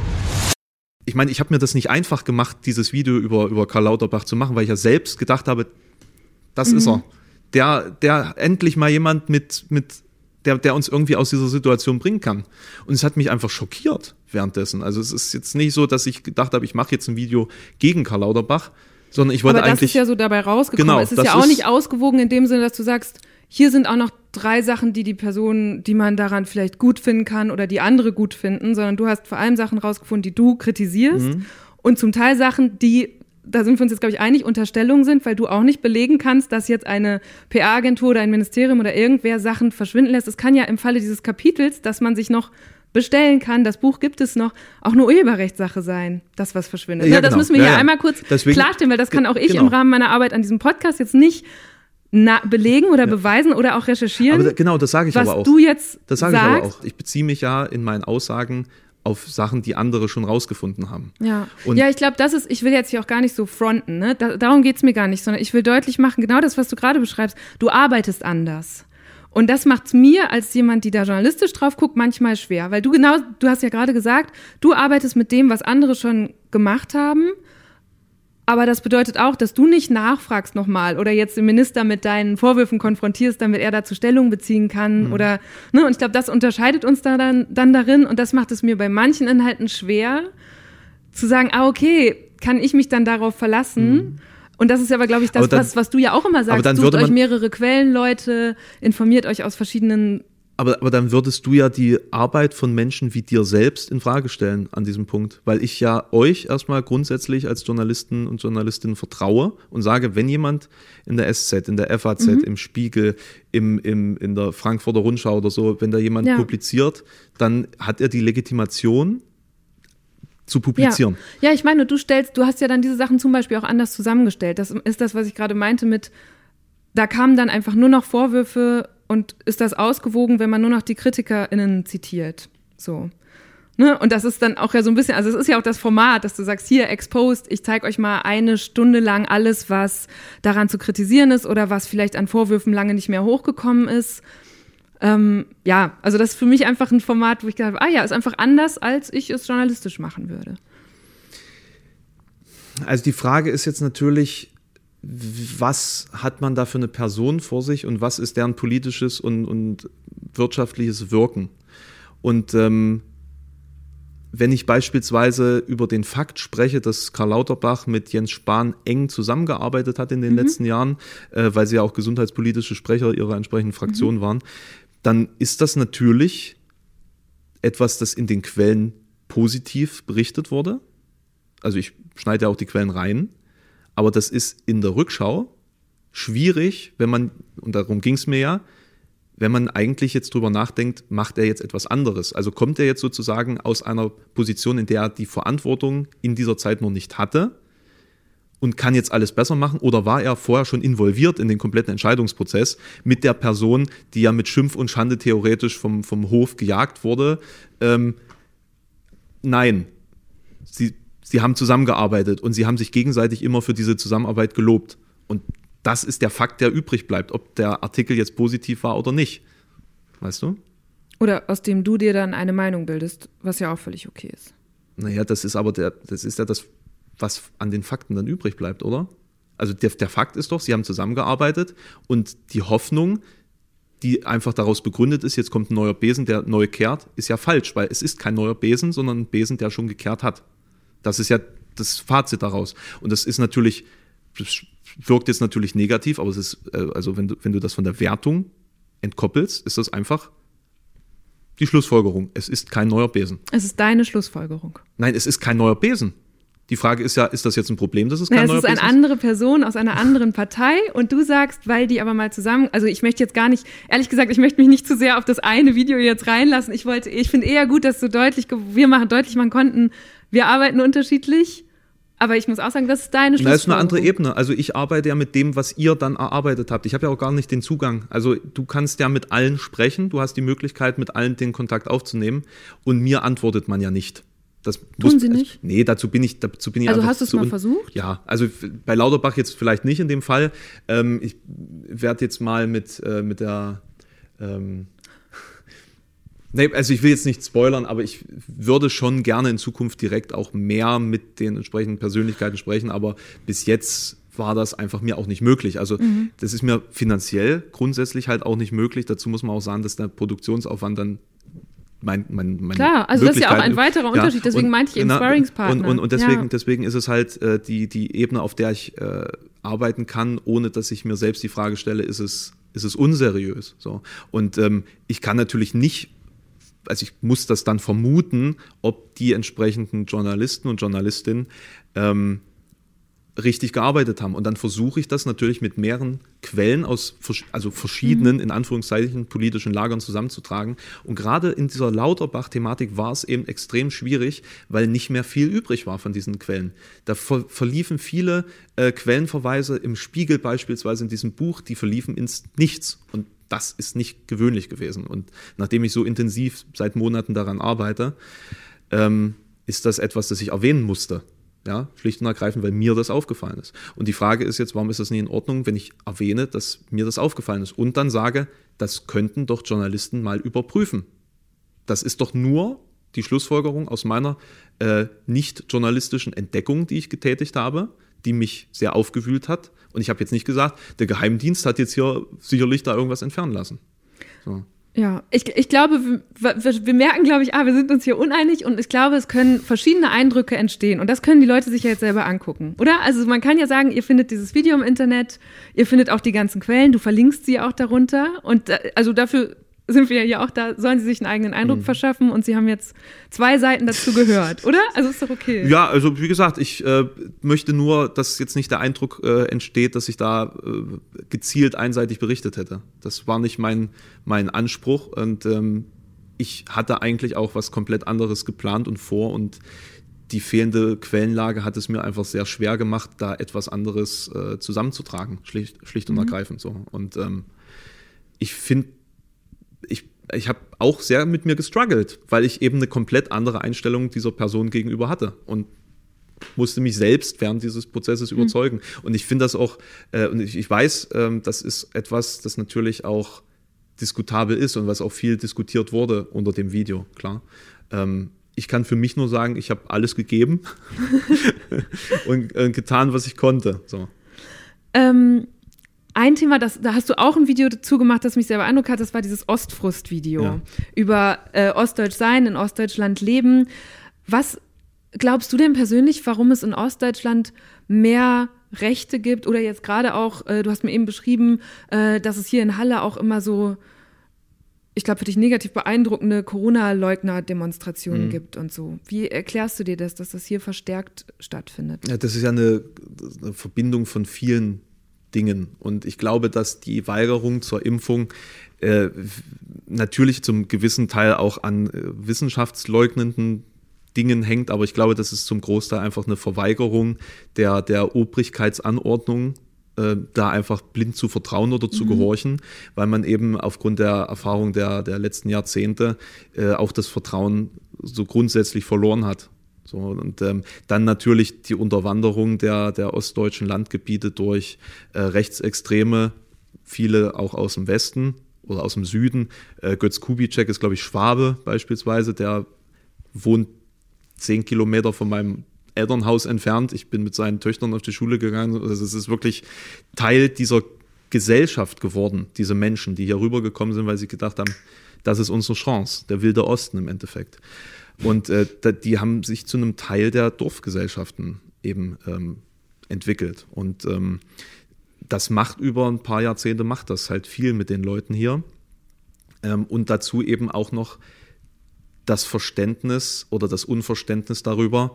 Ich meine, ich habe mir das nicht einfach gemacht, dieses Video über, über Karl Lauterbach zu machen, weil ich ja selbst gedacht habe, das mhm. ist er. Der, der endlich mal jemand mit, mit der, der uns irgendwie aus dieser Situation bringen kann. Und es hat mich einfach schockiert währenddessen. Also es ist jetzt nicht so, dass ich gedacht habe, ich mache jetzt ein Video gegen Karl Lauterbach, sondern ich wollte Aber das eigentlich... ist ja so dabei rausgekommen. Genau, es ist ja auch ist nicht ausgewogen in dem Sinne, dass du sagst, hier sind auch noch drei Sachen, die die Personen, die man daran vielleicht gut finden kann oder die andere gut finden, sondern du hast vor allem Sachen rausgefunden, die du kritisierst mhm. und zum Teil Sachen, die... da sind wir uns jetzt, glaube ich, einig, Unterstellungen sind, weil du auch nicht belegen kannst, dass jetzt eine P R-Agentur oder ein Ministerium oder irgendwer Sachen verschwinden lässt. Es kann ja im Falle dieses Kapitels, dass man sich noch bestellen kann, das Buch gibt es noch, auch eine Urheberrechtssache sein, das, was verschwindet. Ja, ja, das genau. müssen wir ja, hier ja. einmal kurz Deswegen, klarstellen, weil das kann auch ich genau. im Rahmen meiner Arbeit an diesem Podcast jetzt nicht na- belegen oder ja. beweisen oder auch recherchieren. Aber da, genau, das sage ich was aber auch. du jetzt das sage sagst. ich aber auch. Ich beziehe mich ja in meinen Aussagen auf Sachen, die andere schon rausgefunden haben. Ja, und ja ich glaube, das ist, ich will jetzt hier auch gar nicht so fronten, ne? Da, darum geht's mir gar nicht, sondern ich will deutlich machen, genau das, was du gerade beschreibst, du arbeitest anders. Und das macht's mir als jemand, die da journalistisch drauf guckt, manchmal schwer. Weil du genau, du hast ja gerade gesagt, du arbeitest mit dem, was andere schon gemacht haben. Aber das bedeutet auch, dass du nicht nachfragst nochmal oder jetzt den Minister mit deinen Vorwürfen konfrontierst, damit er dazu Stellung beziehen kann. Mhm. Oder, ne? Und ich glaube, das unterscheidet uns da dann, dann darin. Und das macht es mir bei manchen Inhalten schwer, zu sagen, ah, okay, kann ich mich dann darauf verlassen? Mhm. Und das ist aber, glaube ich, das, dann, was, was du ja auch immer sagst. Sucht euch mehrere Quellen, Leute, informiert euch aus verschiedenen... Aber, aber dann würdest du ja die Arbeit von Menschen wie dir selbst in Frage stellen an diesem Punkt. Weil ich ja euch erstmal grundsätzlich als Journalisten und Journalistinnen vertraue und sage, wenn jemand in der S Z, in der F A Z, mhm. im Spiegel, im, im, in der Frankfurter Rundschau oder so, wenn da jemand ja. publiziert, dann hat er die Legitimation, zu publizieren. Ja. ja, ich meine, du stellst, du hast ja dann diese Sachen zum Beispiel auch anders zusammengestellt. Das ist das, was ich gerade meinte mit, da kamen dann einfach nur noch Vorwürfe und ist das ausgewogen, wenn man nur noch die KritikerInnen zitiert. So. Ne? Und das ist dann auch ja so ein bisschen, also es ist ja auch das Format, dass du sagst, hier, Exposed, ich zeige euch mal eine Stunde lang alles, was daran zu kritisieren ist oder was vielleicht an Vorwürfen lange nicht mehr hochgekommen ist. Ähm, ja, also das ist für mich einfach ein Format, wo ich gedacht habe, ah ja, ist einfach anders, als ich es journalistisch machen würde. Also die Frage ist jetzt natürlich, was hat man da für eine Person vor sich und was ist deren politisches und, und wirtschaftliches Wirken? Und ähm, wenn ich beispielsweise über den Fakt spreche, dass Karl Lauterbach mit Jens Spahn eng zusammengearbeitet hat in den mhm. letzten Jahren, äh, weil sie ja auch gesundheitspolitische Sprecher ihrer entsprechenden Fraktion mhm. waren, dann ist das natürlich etwas, das in den Quellen positiv berichtet wurde. Also ich schneide ja auch die Quellen rein, aber das ist in der Rückschau schwierig, wenn man, und darum ging es mir ja, wenn man eigentlich jetzt drüber nachdenkt, macht er jetzt etwas anderes? Also kommt er jetzt sozusagen aus einer Position, in der er die Verantwortung in dieser Zeit noch nicht hatte und kann jetzt alles besser machen? Oder war er vorher schon involviert in den kompletten Entscheidungsprozess mit der Person, die ja mit Schimpf und Schande theoretisch vom, vom Hof gejagt wurde? Ähm, nein, sie, sie haben zusammengearbeitet und sie haben sich gegenseitig immer für diese Zusammenarbeit gelobt. Und das ist der Fakt, der übrig bleibt, ob der Artikel jetzt positiv war oder nicht. Weißt du? Oder aus dem du dir dann eine Meinung bildest, was ja auch völlig okay ist. Naja, das ist aber der, das ist ja das, was an den Fakten dann übrig bleibt, oder? Also der, der Fakt ist doch, sie haben zusammengearbeitet und die Hoffnung, die einfach daraus begründet ist, jetzt kommt ein neuer Besen, der neu kehrt, ist ja falsch, weil es ist kein neuer Besen, sondern ein Besen, der schon gekehrt hat. Das ist ja das Fazit daraus. Und das ist natürlich, das wirkt jetzt natürlich negativ, aber es ist, also wenn du, wenn du das von der Wertung entkoppelst, ist das einfach die Schlussfolgerung. Es ist kein neuer Besen. Es ist deine Schlussfolgerung. Nein, es ist kein neuer Besen. Die Frage ist ja, ist das jetzt ein Problem, dass es kein Na, neuer Besen ist? Es ist eine andere Person aus einer anderen Partei und du sagst, weil die aber mal zusammen, also ich möchte jetzt gar nicht, ehrlich gesagt, ich möchte mich nicht zu sehr auf das eine Video jetzt reinlassen. Ich wollte, ich finde eher gut, dass du deutlich, wir machen deutlich machen konnten, wir arbeiten unterschiedlich. Aber ich muss auch sagen, das ist deine Schlussfolgerung. Das ist eine andere Ebene. Also ich arbeite ja mit dem, was ihr dann erarbeitet habt. Ich habe ja auch gar nicht den Zugang. Also du kannst ja mit allen sprechen. Du hast die Möglichkeit, mit allen den Kontakt aufzunehmen. Und mir antwortet man ja nicht. Das Tun muss, Sie nicht? Nee, dazu bin ich, dazu bin ich also einfach hast du es zu mal un- versucht? Ja, also bei Lauterbach jetzt vielleicht nicht in dem Fall. Ähm, ich werde jetzt mal mit, äh, mit der... Ähm, Nee, also ich will jetzt nicht spoilern, aber ich würde schon gerne in Zukunft direkt auch mehr mit den entsprechenden Persönlichkeiten sprechen, aber bis jetzt war das einfach mir auch nicht möglich. Also mhm. das ist mir finanziell grundsätzlich halt auch nicht möglich. Dazu muss man auch sagen, dass der Produktionsaufwand dann mein, mein, mein Klar, also das ist ja auch ein weiterer Unterschied, deswegen ja, meinte ich eben Sparringspartner. Und, und, und deswegen, ja. deswegen ist es halt äh, die, die Ebene, auf der ich äh, arbeiten kann, ohne dass ich mir selbst die Frage stelle, ist es, ist es unseriös? So. Und ähm, ich kann natürlich nicht, also ich muss das dann vermuten, ob die entsprechenden Journalisten und Journalistinnen ähm, richtig gearbeitet haben. Und dann versuche ich das natürlich mit mehreren Quellen aus also verschiedenen, mhm. in Anführungszeichen, politischen Lagern zusammenzutragen. Und gerade in dieser Lauterbach-Thematik war es eben extrem schwierig, weil nicht mehr viel übrig war von diesen Quellen. Da ver- verliefen viele äh, Quellenverweise im Spiegel beispielsweise in diesem Buch, die verliefen ins Nichts. Und das ist nicht gewöhnlich gewesen. Und nachdem ich so intensiv seit Monaten daran arbeite, ähm, ist das etwas, das ich erwähnen musste. Ja, schlicht und ergreifend, weil mir das aufgefallen ist. Und die Frage ist jetzt, warum ist das nicht in Ordnung, wenn ich erwähne, dass mir das aufgefallen ist und dann sage, das könnten doch Journalisten mal überprüfen. Das ist doch nur die Schlussfolgerung aus meiner äh, nicht journalistischen Entdeckung, die ich getätigt habe, die mich sehr aufgewühlt hat. Und ich habe jetzt nicht gesagt, der Geheimdienst hat jetzt hier sicherlich da irgendwas entfernen lassen. So. Ja, ich, ich glaube, wir, wir merken, glaube ich, ah, wir sind uns hier uneinig und ich glaube, es können verschiedene Eindrücke entstehen und das können die Leute sich ja jetzt selber angucken, oder? Also man kann ja sagen, ihr findet dieses Video im Internet, ihr findet auch die ganzen Quellen, du verlinkst sie auch darunter und also dafür sind wir ja auch da, sollen sie sich einen eigenen Eindruck mhm. verschaffen und sie haben jetzt zwei Seiten dazu gehört, oder? Also ist doch okay. Ja, also wie gesagt, ich äh, möchte nur, dass jetzt nicht der Eindruck äh, entsteht, dass ich da äh, gezielt einseitig berichtet hätte. Das war nicht mein, mein Anspruch und ähm, ich hatte eigentlich auch was komplett anderes geplant und vor und die fehlende Quellenlage hat es mir einfach sehr schwer gemacht, da etwas anderes äh, zusammenzutragen, schlicht, schlicht und mhm. ergreifend so. Und ähm, ich finde, ich, ich habe auch sehr mit mir gestruggelt, weil ich eben eine komplett andere Einstellung dieser Person gegenüber hatte und musste mich selbst während dieses Prozesses mhm. überzeugen. Und ich finde das auch, äh, und ich, ich weiß, ähm, das ist etwas, das natürlich auch diskutabel ist und was auch viel diskutiert wurde unter dem Video, klar. Ähm, Ich kann für mich nur sagen, ich habe alles gegeben und äh, getan, was ich konnte. So. Ähm, ein Thema, das, da hast du auch ein Video dazu gemacht, das mich sehr beeindruckt hat, das war dieses Ostfrust-Video ja. über äh, Ostdeutsch sein, in Ostdeutschland leben. Was glaubst du denn persönlich, warum es in Ostdeutschland mehr Rechte gibt oder jetzt gerade auch, äh, du hast mir eben beschrieben, äh, dass es hier in Halle auch immer so, ich glaube, für dich negativ beeindruckende Corona-Leugner-Demonstrationen mhm. gibt und so. Wie erklärst du dir das, dass das hier verstärkt stattfindet? Ja, das ist ja eine, eine Verbindung von vielen Dingen. Und ich glaube, dass die Weigerung zur Impfung äh, natürlich zum gewissen Teil auch an äh, wissenschaftsleugnenden Dingen hängt, aber ich glaube, das ist zum Großteil einfach eine Verweigerung der, der Obrigkeitsanordnung, da einfach blind zu vertrauen oder zu mhm. gehorchen, weil man eben aufgrund der Erfahrung der, der letzten Jahrzehnte äh, auch das Vertrauen so grundsätzlich verloren hat. So, und ähm, dann natürlich die Unterwanderung der, der ostdeutschen Landgebiete durch äh, Rechtsextreme, viele auch aus dem Westen oder aus dem Süden. Äh, Götz Kubitschek ist, glaube ich, Schwabe beispielsweise, der wohnt zehn Kilometer von meinem Elternhaus entfernt. Ich bin mit seinen Töchtern auf die Schule gegangen. Also es ist wirklich Teil dieser Gesellschaft geworden, diese Menschen, die hier rübergekommen sind, weil sie gedacht haben, das ist unsere Chance, der wilde Osten im Endeffekt. Und äh, die haben sich zu einem Teil der Dorfgesellschaften eben ähm, entwickelt. Und ähm, das macht über ein paar Jahrzehnte, macht das halt viel mit den Leuten hier. Ähm, und dazu eben auch noch das Verständnis oder das Unverständnis darüber,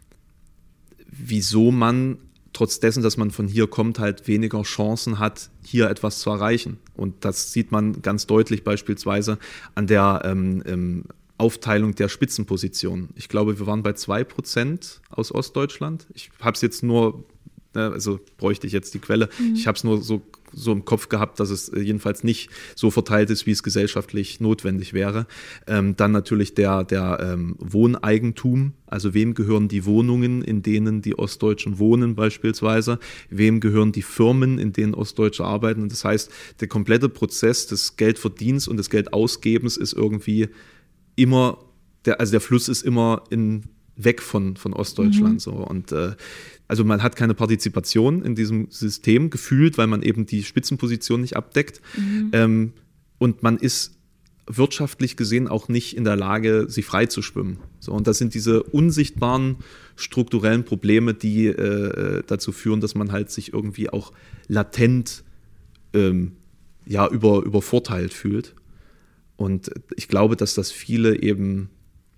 wieso man trotz dessen, dass man von hier kommt, halt weniger Chancen hat, hier etwas zu erreichen. Und das sieht man ganz deutlich beispielsweise an der ähm, ähm, Aufteilung der Spitzenpositionen. Ich glaube, wir waren bei zwei Prozent aus Ostdeutschland. Ich habe es jetzt nur, also bräuchte ich jetzt die Quelle, mhm. ich habe es nur so, so im Kopf gehabt, dass es jedenfalls nicht so verteilt ist, wie es gesellschaftlich notwendig wäre. Ähm, dann natürlich der, der ähm, Wohneigentum, also wem gehören die Wohnungen, in denen die Ostdeutschen wohnen beispielsweise, wem gehören die Firmen, in denen Ostdeutsche arbeiten. Und das heißt, der komplette Prozess des Geldverdienens und des Geldausgebens ist irgendwie immer, der, also der Fluss ist immer in, weg von, von Ostdeutschland. Mhm. So. Und äh, also man hat keine Partizipation in diesem System gefühlt, weil man eben die Spitzenposition nicht abdeckt. Mhm. Ähm, und man ist wirtschaftlich gesehen auch nicht in der Lage, sich frei zu schwimmen. So, und das sind diese unsichtbaren strukturellen Probleme, die äh, dazu führen, dass man halt sich irgendwie auch latent ähm, ja, über, übervorteilt fühlt. Und ich glaube, dass das viele eben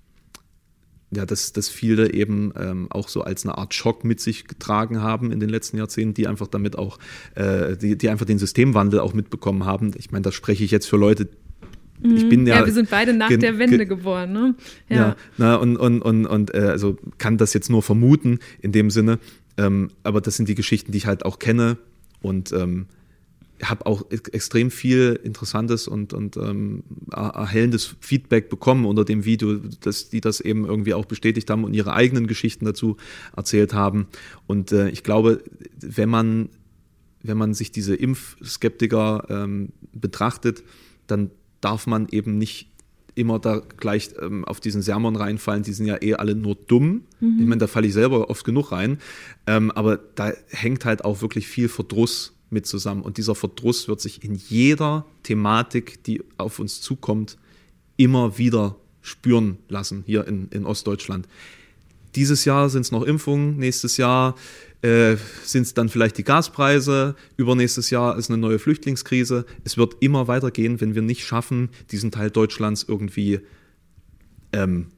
Ja, dass, dass viele eben ähm, auch so als eine Art Schock mit sich getragen haben in den letzten Jahrzehnten, die einfach damit auch, äh, die, die einfach den Systemwandel auch mitbekommen haben. Ich meine, da spreche ich jetzt für Leute, mhm. ich bin ja... Ja, wir sind beide nach ge- der Wende ge- geboren, ne? Ja, ja na, und, und, und, und äh, also kann das jetzt nur vermuten in dem Sinne, ähm, aber das sind die Geschichten, die ich halt auch kenne und ähm, habe auch extrem viel interessantes und, und ähm, erhellendes Feedback bekommen unter dem Video, dass die das eben irgendwie auch bestätigt haben und ihre eigenen Geschichten dazu erzählt haben. Und äh, ich glaube, wenn man, wenn man sich diese Impfskeptiker ähm, betrachtet, dann darf man eben nicht immer da gleich ähm, auf diesen Sermon reinfallen, die sind ja eh alle nur dumm. Mhm. Ich meine, da falle ich selber oft genug rein. Ähm, aber da hängt halt auch wirklich viel Verdruss mit zusammen. Und dieser Verdruss wird sich in jeder Thematik, die auf uns zukommt, immer wieder spüren lassen, hier in, in Ostdeutschland. Dieses Jahr sind es noch Impfungen, nächstes Jahr äh, sind es dann vielleicht die Gaspreise, übernächstes Jahr ist eine neue Flüchtlingskrise. Es wird immer weitergehen, wenn wir nicht schaffen, diesen Teil Deutschlands irgendwie ähm,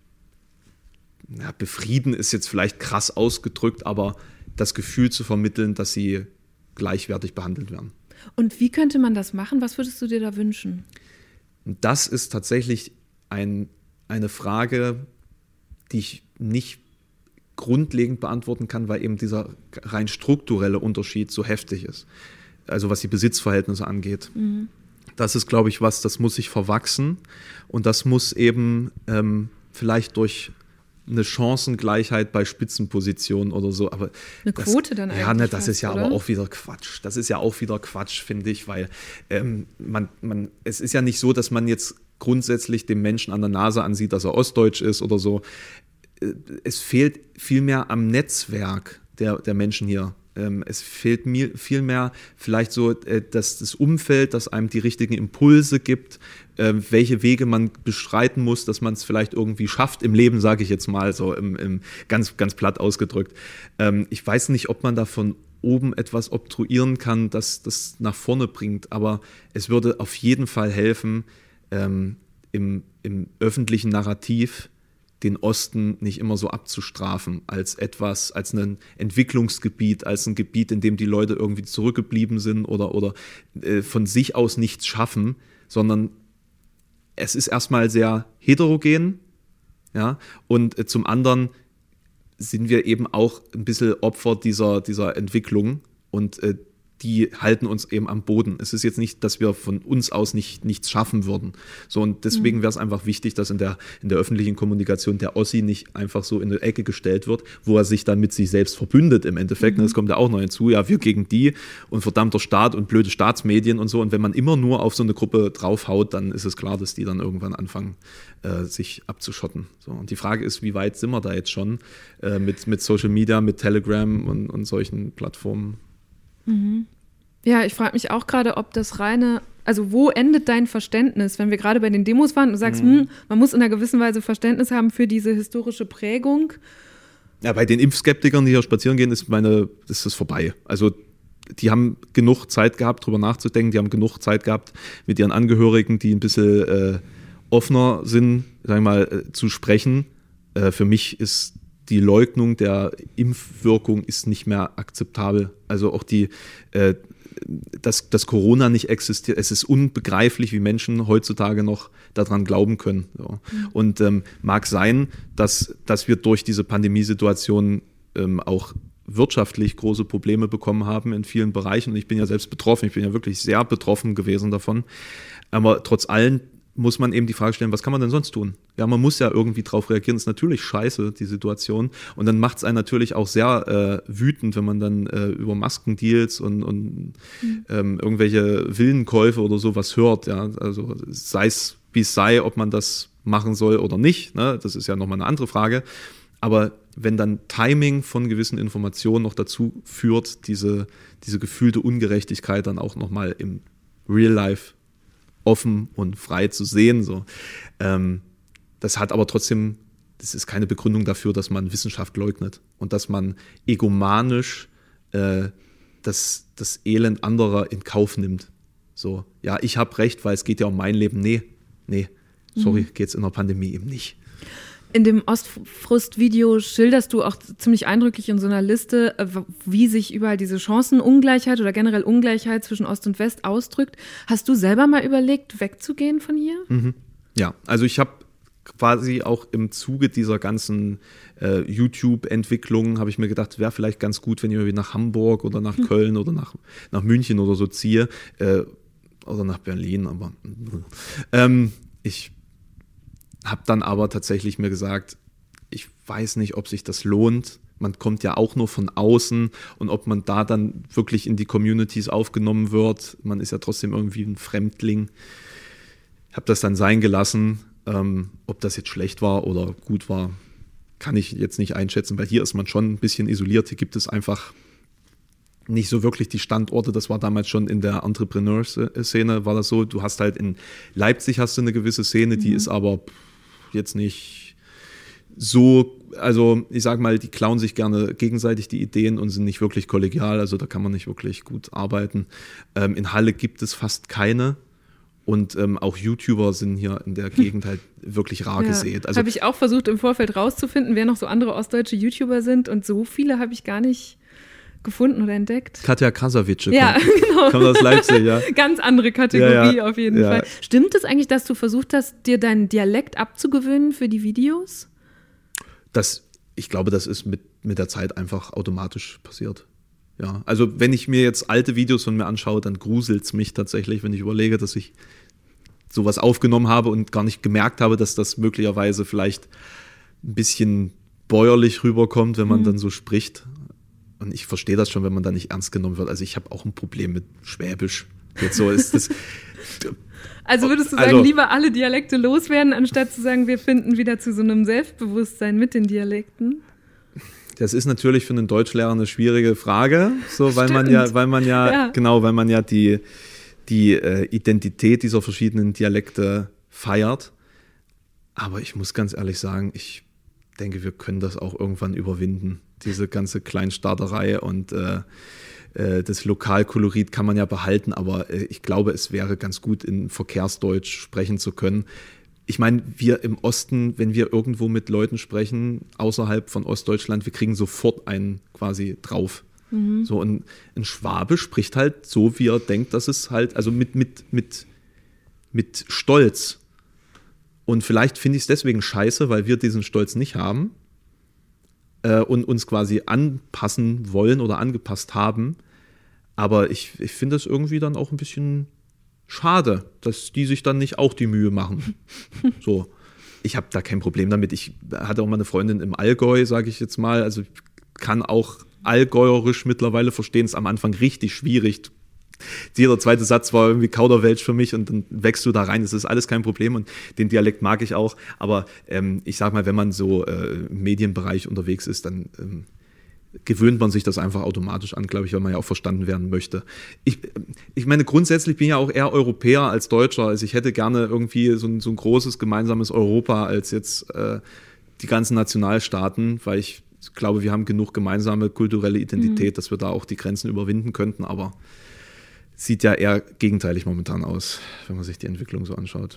ja, befrieden ist jetzt vielleicht krass ausgedrückt, aber das Gefühl zu vermitteln, dass sie gleichwertig behandelt werden. Und wie könnte man das machen? Was würdest du dir da wünschen? Das ist tatsächlich ein, eine Frage, die ich nicht grundlegend beantworten kann, weil eben dieser rein strukturelle Unterschied so heftig ist. Also was die Besitzverhältnisse angeht. Mhm. Das ist, glaube ich, was, das muss sich verwachsen und das muss eben ähm, vielleicht durch eine Chancengleichheit bei Spitzenpositionen oder so, aber eine Quote das, dann eigentlich. Ja, ne, das ist ja oder? aber auch wieder Quatsch. Das ist ja auch wieder Quatsch, finde ich, weil ähm, man, man, es ist ja nicht so, dass man jetzt grundsätzlich dem Menschen an der Nase ansieht, dass er ostdeutsch ist oder so. Es fehlt vielmehr am Netzwerk der, der Menschen hier. Es fehlt mir vielmehr vielleicht so, dass das Umfeld, das einem die richtigen Impulse gibt, welche Wege man beschreiten muss, dass man es vielleicht irgendwie schafft im Leben, sage ich jetzt mal so im, im ganz, ganz platt ausgedrückt. Ich weiß nicht, ob man da von oben etwas obtruieren kann, das das nach vorne bringt, aber es würde auf jeden Fall helfen, im, im öffentlichen Narrativ den Osten nicht immer so abzustrafen als etwas, als ein Entwicklungsgebiet, als ein Gebiet, in dem die Leute irgendwie zurückgeblieben sind oder, oder äh, von sich aus nichts schaffen, sondern es ist erstmal sehr heterogen, ja, und äh, zum anderen sind wir eben auch ein bisschen Opfer dieser, dieser Entwicklung und äh, die halten uns eben am Boden. Es ist jetzt nicht, dass wir von uns aus nicht, nichts schaffen würden. So, und deswegen wäre es einfach wichtig, dass in der, in der öffentlichen Kommunikation der Ossi nicht einfach so in eine Ecke gestellt wird, wo er sich dann mit sich selbst verbündet im Endeffekt. Mhm. Das kommt ja auch noch hinzu. Ja, wir gegen die und verdammter Staat und blöde Staatsmedien und so. Und wenn man immer nur auf so eine Gruppe draufhaut, dann ist es klar, dass die dann irgendwann anfangen, äh, sich abzuschotten. So, und die Frage ist, wie weit sind wir da jetzt schon äh, mit, mit Social Media, mit Telegram und, und solchen Plattformen? Mhm. Ja, ich frage mich auch gerade, ob das reine, also wo endet dein Verständnis, wenn wir gerade bei den Demos waren und du sagst, mhm. hm, man muss in einer gewissen Weise Verständnis haben für diese historische Prägung. Ja, bei den Impfskeptikern, die hier spazieren gehen, ist meine, ist das vorbei. Also die haben genug Zeit gehabt, drüber nachzudenken, die haben genug Zeit gehabt, mit ihren Angehörigen, die ein bisschen äh, offener sind, sagen wir mal, äh, zu sprechen. Äh, für mich ist die Leugnung der Impfwirkung ist nicht mehr akzeptabel. Also auch die, äh, dass, dass Corona nicht existiert. Es ist unbegreiflich, wie Menschen heutzutage noch daran glauben können. So. Mhm. Und ähm, mag sein, dass, dass wir durch diese Pandemiesituation ähm, auch wirtschaftlich große Probleme bekommen haben in vielen Bereichen. Und ich bin ja selbst betroffen. Ich bin ja wirklich sehr betroffen gewesen davon. Aber trotz allem muss man eben die Frage stellen, was kann man denn sonst tun? Ja, man muss ja irgendwie drauf reagieren. Das ist natürlich scheiße, die Situation. Und dann macht es einen natürlich auch sehr äh, wütend, wenn man dann äh, über Maskendeals und, und mhm. ähm, irgendwelche Villenkäufe oder sowas hört. Ja, also sei es, wie es sei, ob man das machen soll oder nicht. Ne? Das ist ja nochmal eine andere Frage. Aber wenn dann Timing von gewissen Informationen noch dazu führt, diese, diese gefühlte Ungerechtigkeit dann auch nochmal im Real Life offen und frei zu sehen. So. Ähm, das hat aber trotzdem, das ist keine Begründung dafür, dass man Wissenschaft leugnet und dass man egomanisch äh, das, das Elend anderer in Kauf nimmt. So, ja, ich habe recht, weil es geht ja um mein Leben. Nee, nee, sorry, mhm. geht's in der Pandemie eben nicht. In dem Ostfrust-Video schilderst du auch ziemlich eindrücklich in so einer Liste, wie sich überall diese Chancenungleichheit oder generell Ungleichheit zwischen Ost und West ausdrückt. Hast du selber mal überlegt, wegzugehen von hier? Mhm. Ja, also ich habe quasi auch im Zuge dieser ganzen äh, YouTube-Entwicklung habe ich mir gedacht, wäre vielleicht ganz gut, wenn ich irgendwie nach Hamburg oder nach Köln oder nach, nach München oder so ziehe äh, oder nach Berlin, aber ähm, ich habe dann aber tatsächlich mir gesagt, ich weiß nicht, ob sich das lohnt. Man kommt ja auch nur von außen und ob man da dann wirklich in die Communities aufgenommen wird. Man ist ja trotzdem irgendwie ein Fremdling. Ich habe das dann sein gelassen. Ähm, ob das jetzt schlecht war oder gut war, kann ich jetzt nicht einschätzen, weil hier ist man schon ein bisschen isoliert. Hier gibt es einfach nicht so wirklich die Standorte. Das war damals schon in der Entrepreneur-Szene, war das so. Du hast halt in Leipzig hast du eine gewisse Szene, die mhm. ist aber jetzt nicht so, also ich sag mal, die klauen sich gerne gegenseitig die Ideen und sind nicht wirklich kollegial, also da kann man nicht wirklich gut arbeiten. Ähm, in Halle gibt es fast keine und ähm, auch YouTuber sind hier in der Gegend halt wirklich rar ja, gesät. Also, habe ich auch versucht im Vorfeld rauszufinden, wer noch so andere ostdeutsche YouTuber sind und so viele habe ich gar nicht gefunden oder entdeckt. Katja Krasavice ja, kommt, genau. kommt aus Leipzig, ja. Ganz andere Kategorie ja, ja. auf jeden ja. Fall. Stimmt es eigentlich, dass du versucht hast, dir deinen Dialekt abzugewöhnen für die Videos? Das, ich glaube, das ist mit mit der Zeit einfach automatisch passiert. Ja, also wenn ich mir jetzt alte Videos von mir anschaue, dann gruselt es mich tatsächlich, wenn ich überlege, dass ich sowas aufgenommen habe und gar nicht gemerkt habe, dass das möglicherweise vielleicht ein bisschen bäuerlich rüberkommt, wenn man mhm. dann so spricht. Und ich verstehe das schon, wenn man da nicht ernst genommen wird. Also ich habe auch ein Problem mit Schwäbisch. Jetzt so ist das. Also würdest du sagen, also, lieber alle Dialekte loswerden, anstatt zu sagen, wir finden wieder zu so einem Selbstbewusstsein mit den Dialekten? Das ist natürlich für einen Deutschlehrer eine schwierige Frage, so weil Stimmt. man ja, weil man ja, ja, genau, weil man ja die, die äh, Identität dieser verschiedenen Dialekte feiert. Aber ich muss ganz ehrlich sagen, ich denke, wir können das auch irgendwann überwinden. Diese ganze Kleinstaaterei und äh, äh, das Lokalkolorit kann man ja behalten, aber äh, ich glaube, es wäre ganz gut, in Verkehrsdeutsch sprechen zu können. Ich meine, wir im Osten, wenn wir irgendwo mit Leuten sprechen, außerhalb von Ostdeutschland, wir kriegen sofort einen quasi drauf. Mhm. So, und ein Schwabe spricht halt so, wie er denkt, dass es halt, also mit, mit, mit, mit Stolz. Und vielleicht finde ich es deswegen scheiße, weil wir diesen Stolz nicht haben äh, und uns quasi anpassen wollen oder angepasst haben. Aber ich, ich finde es irgendwie dann auch ein bisschen schade, dass die sich dann nicht auch die Mühe machen. So, ich habe da kein Problem damit. Ich hatte auch mal eine Freundin im Allgäu, sage ich jetzt mal. Also ich kann auch allgäuerisch mittlerweile verstehen. Es ist am Anfang richtig schwierig. Jeder zweite Satz war irgendwie Kauderwelsch für mich und dann wächst du da rein. Das ist alles kein Problem und den Dialekt mag ich auch. Aber ähm, ich sag mal, wenn man so äh, im Medienbereich unterwegs ist, dann ähm, gewöhnt man sich das einfach automatisch an, glaube ich, weil man ja auch verstanden werden möchte. Ich, ich meine, grundsätzlich bin ich ja auch eher Europäer als Deutscher. Also ich hätte gerne irgendwie so ein, so ein großes gemeinsames Europa als jetzt äh, die ganzen Nationalstaaten, weil ich glaube, wir haben genug gemeinsame kulturelle Identität, mhm. dass wir da auch die Grenzen überwinden könnten, aber sieht ja eher gegenteilig momentan aus, wenn man sich die Entwicklung so anschaut.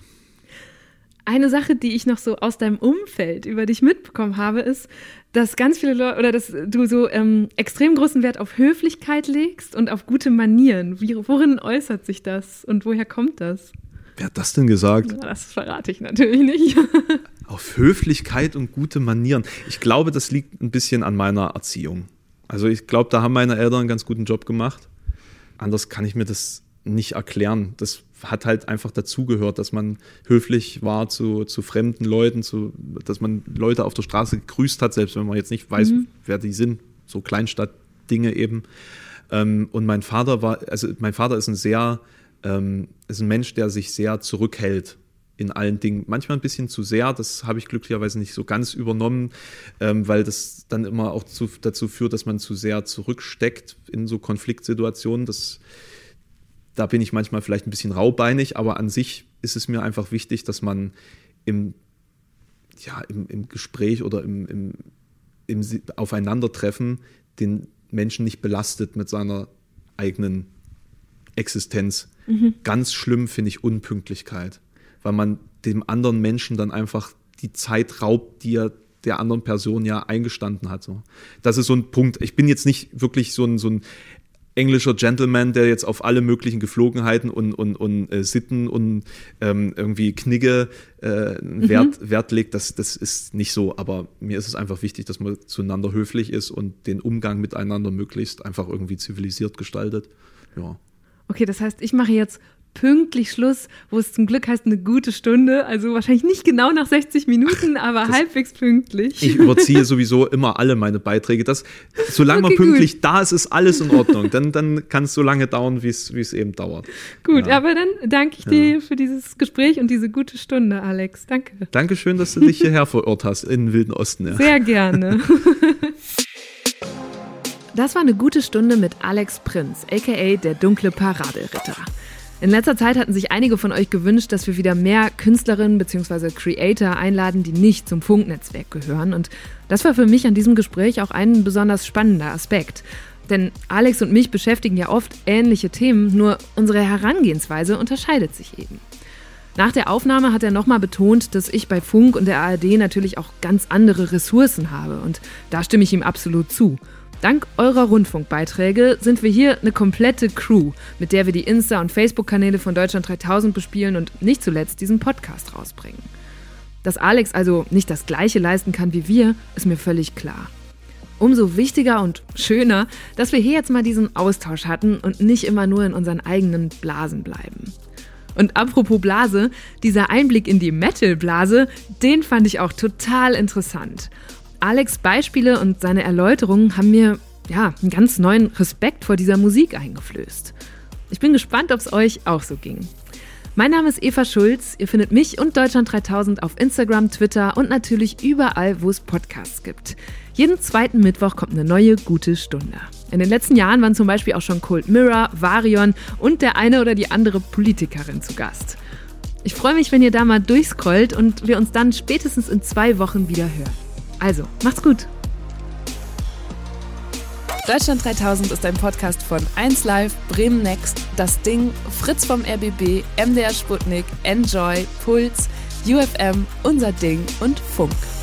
Eine Sache, die ich noch so aus deinem Umfeld über dich mitbekommen habe, ist, dass ganz viele Leute oder dass du so ähm, extrem großen Wert auf Höflichkeit legst und auf gute Manieren. Wie, worin äußert sich das und woher kommt das? Wer hat das denn gesagt? Ja, das verrate ich natürlich nicht. Auf Höflichkeit und gute Manieren. Ich glaube, das liegt ein bisschen an meiner Erziehung. Also ich glaube, da haben meine Eltern einen ganz guten Job gemacht. Anders kann ich mir das nicht erklären. Das hat halt einfach dazugehört, dass man höflich war zu, zu fremden Leuten, zu, dass man Leute auf der Straße gegrüßt hat, selbst wenn man jetzt nicht weiß, mhm. wer die sind. So Kleinstadtdinge eben. Ähm, und mein Vater war, also mein Vater ist ein sehr, ähm, ist ein Mensch, der sich sehr zurückhält in allen Dingen. Manchmal ein bisschen zu sehr, das habe ich glücklicherweise nicht so ganz übernommen, ähm, weil das dann immer auch zu, dazu führt, dass man zu sehr zurücksteckt in so Konfliktsituationen. Das Da bin ich manchmal vielleicht ein bisschen raubeinig, aber an sich ist es mir einfach wichtig, dass man im, ja, im, im Gespräch oder im, im, im Aufeinandertreffen den Menschen nicht belastet mit seiner eigenen Existenz. Mhm. Ganz schlimm finde ich Unpünktlichkeit, weil man dem anderen Menschen dann einfach die Zeit raubt, die er der anderen Person ja eingestanden hat. So. Das ist so ein Punkt. Ich bin jetzt nicht wirklich so ein, so ein englischer Gentleman, der jetzt auf alle möglichen Geflogenheiten und, und, und äh, Sitten und ähm, irgendwie Knigge äh, Wert, mhm. Wert legt. Das, das ist nicht so, aber mir ist es einfach wichtig, dass man zueinander höflich ist und den Umgang miteinander möglichst einfach irgendwie zivilisiert gestaltet. Ja. Okay, das heißt, ich mache jetzt pünktlich Schluss, wo es zum Glück heißt eine gute Stunde, also wahrscheinlich nicht genau nach sechzig Minuten, aber das, halbwegs pünktlich. Ich überziehe sowieso immer alle meine Beiträge. Das, solange okay, man pünktlich gut. da ist, ist alles in Ordnung. Dann, dann kann es so lange dauern, wie es, wie es eben dauert. Gut, ja. aber dann danke ich dir ja. für dieses Gespräch und diese gute Stunde, Alex. Danke. Dankeschön, dass du dich hierher verirrt hast in den Wilden Osten. Ja. Sehr gerne. Das war eine gute Stunde mit Alex Prinz, aka der dunkle Paraderitter. In letzter Zeit hatten sich einige von euch gewünscht, dass wir wieder mehr Künstlerinnen bzw. Creator einladen, die nicht zum Funknetzwerk gehören. Und das war für mich an diesem Gespräch auch ein besonders spannender Aspekt. Denn Alex und mich beschäftigen ja oft ähnliche Themen, nur unsere Herangehensweise unterscheidet sich eben. Nach der Aufnahme hat er nochmal betont, dass ich bei Funk und der A R D natürlich auch ganz andere Ressourcen habe. Und da stimme ich ihm absolut zu. Dank eurer Rundfunkbeiträge sind wir hier eine komplette Crew, mit der wir die Insta- und Facebook-Kanäle von Deutschland dreitausend bespielen und nicht zuletzt diesen Podcast rausbringen. Dass Alex also nicht das Gleiche leisten kann wie wir, ist mir völlig klar. Umso wichtiger und schöner, dass wir hier jetzt mal diesen Austausch hatten und nicht immer nur in unseren eigenen Blasen bleiben. Und apropos Blase, dieser Einblick in die Metal-Blase, den fand ich auch total interessant. Alex' Beispiele und seine Erläuterungen haben mir ja, einen ganz neuen Respekt vor dieser Musik eingeflößt. Ich bin gespannt, ob es euch auch so ging. Mein Name ist Eva Schulz. Ihr findet mich und Deutschland dreitausend auf Instagram, Twitter und natürlich überall, wo es Podcasts gibt. Jeden zweiten Mittwoch kommt eine neue gute Stunde. In den letzten Jahren waren zum Beispiel auch schon Cold Mirror, Varion und der eine oder die andere Politikerin zu Gast. Ich freue mich, wenn ihr da mal durchscrollt und wir uns dann spätestens in zwei Wochen wieder hören. Also, macht's gut! Deutschland dreitausend ist ein Podcast von eins Live, Bremen Next, Das Ding, Fritz vom R B B, M D R Sputnik, Enjoy, Puls, U F M, Unser Ding und Funk.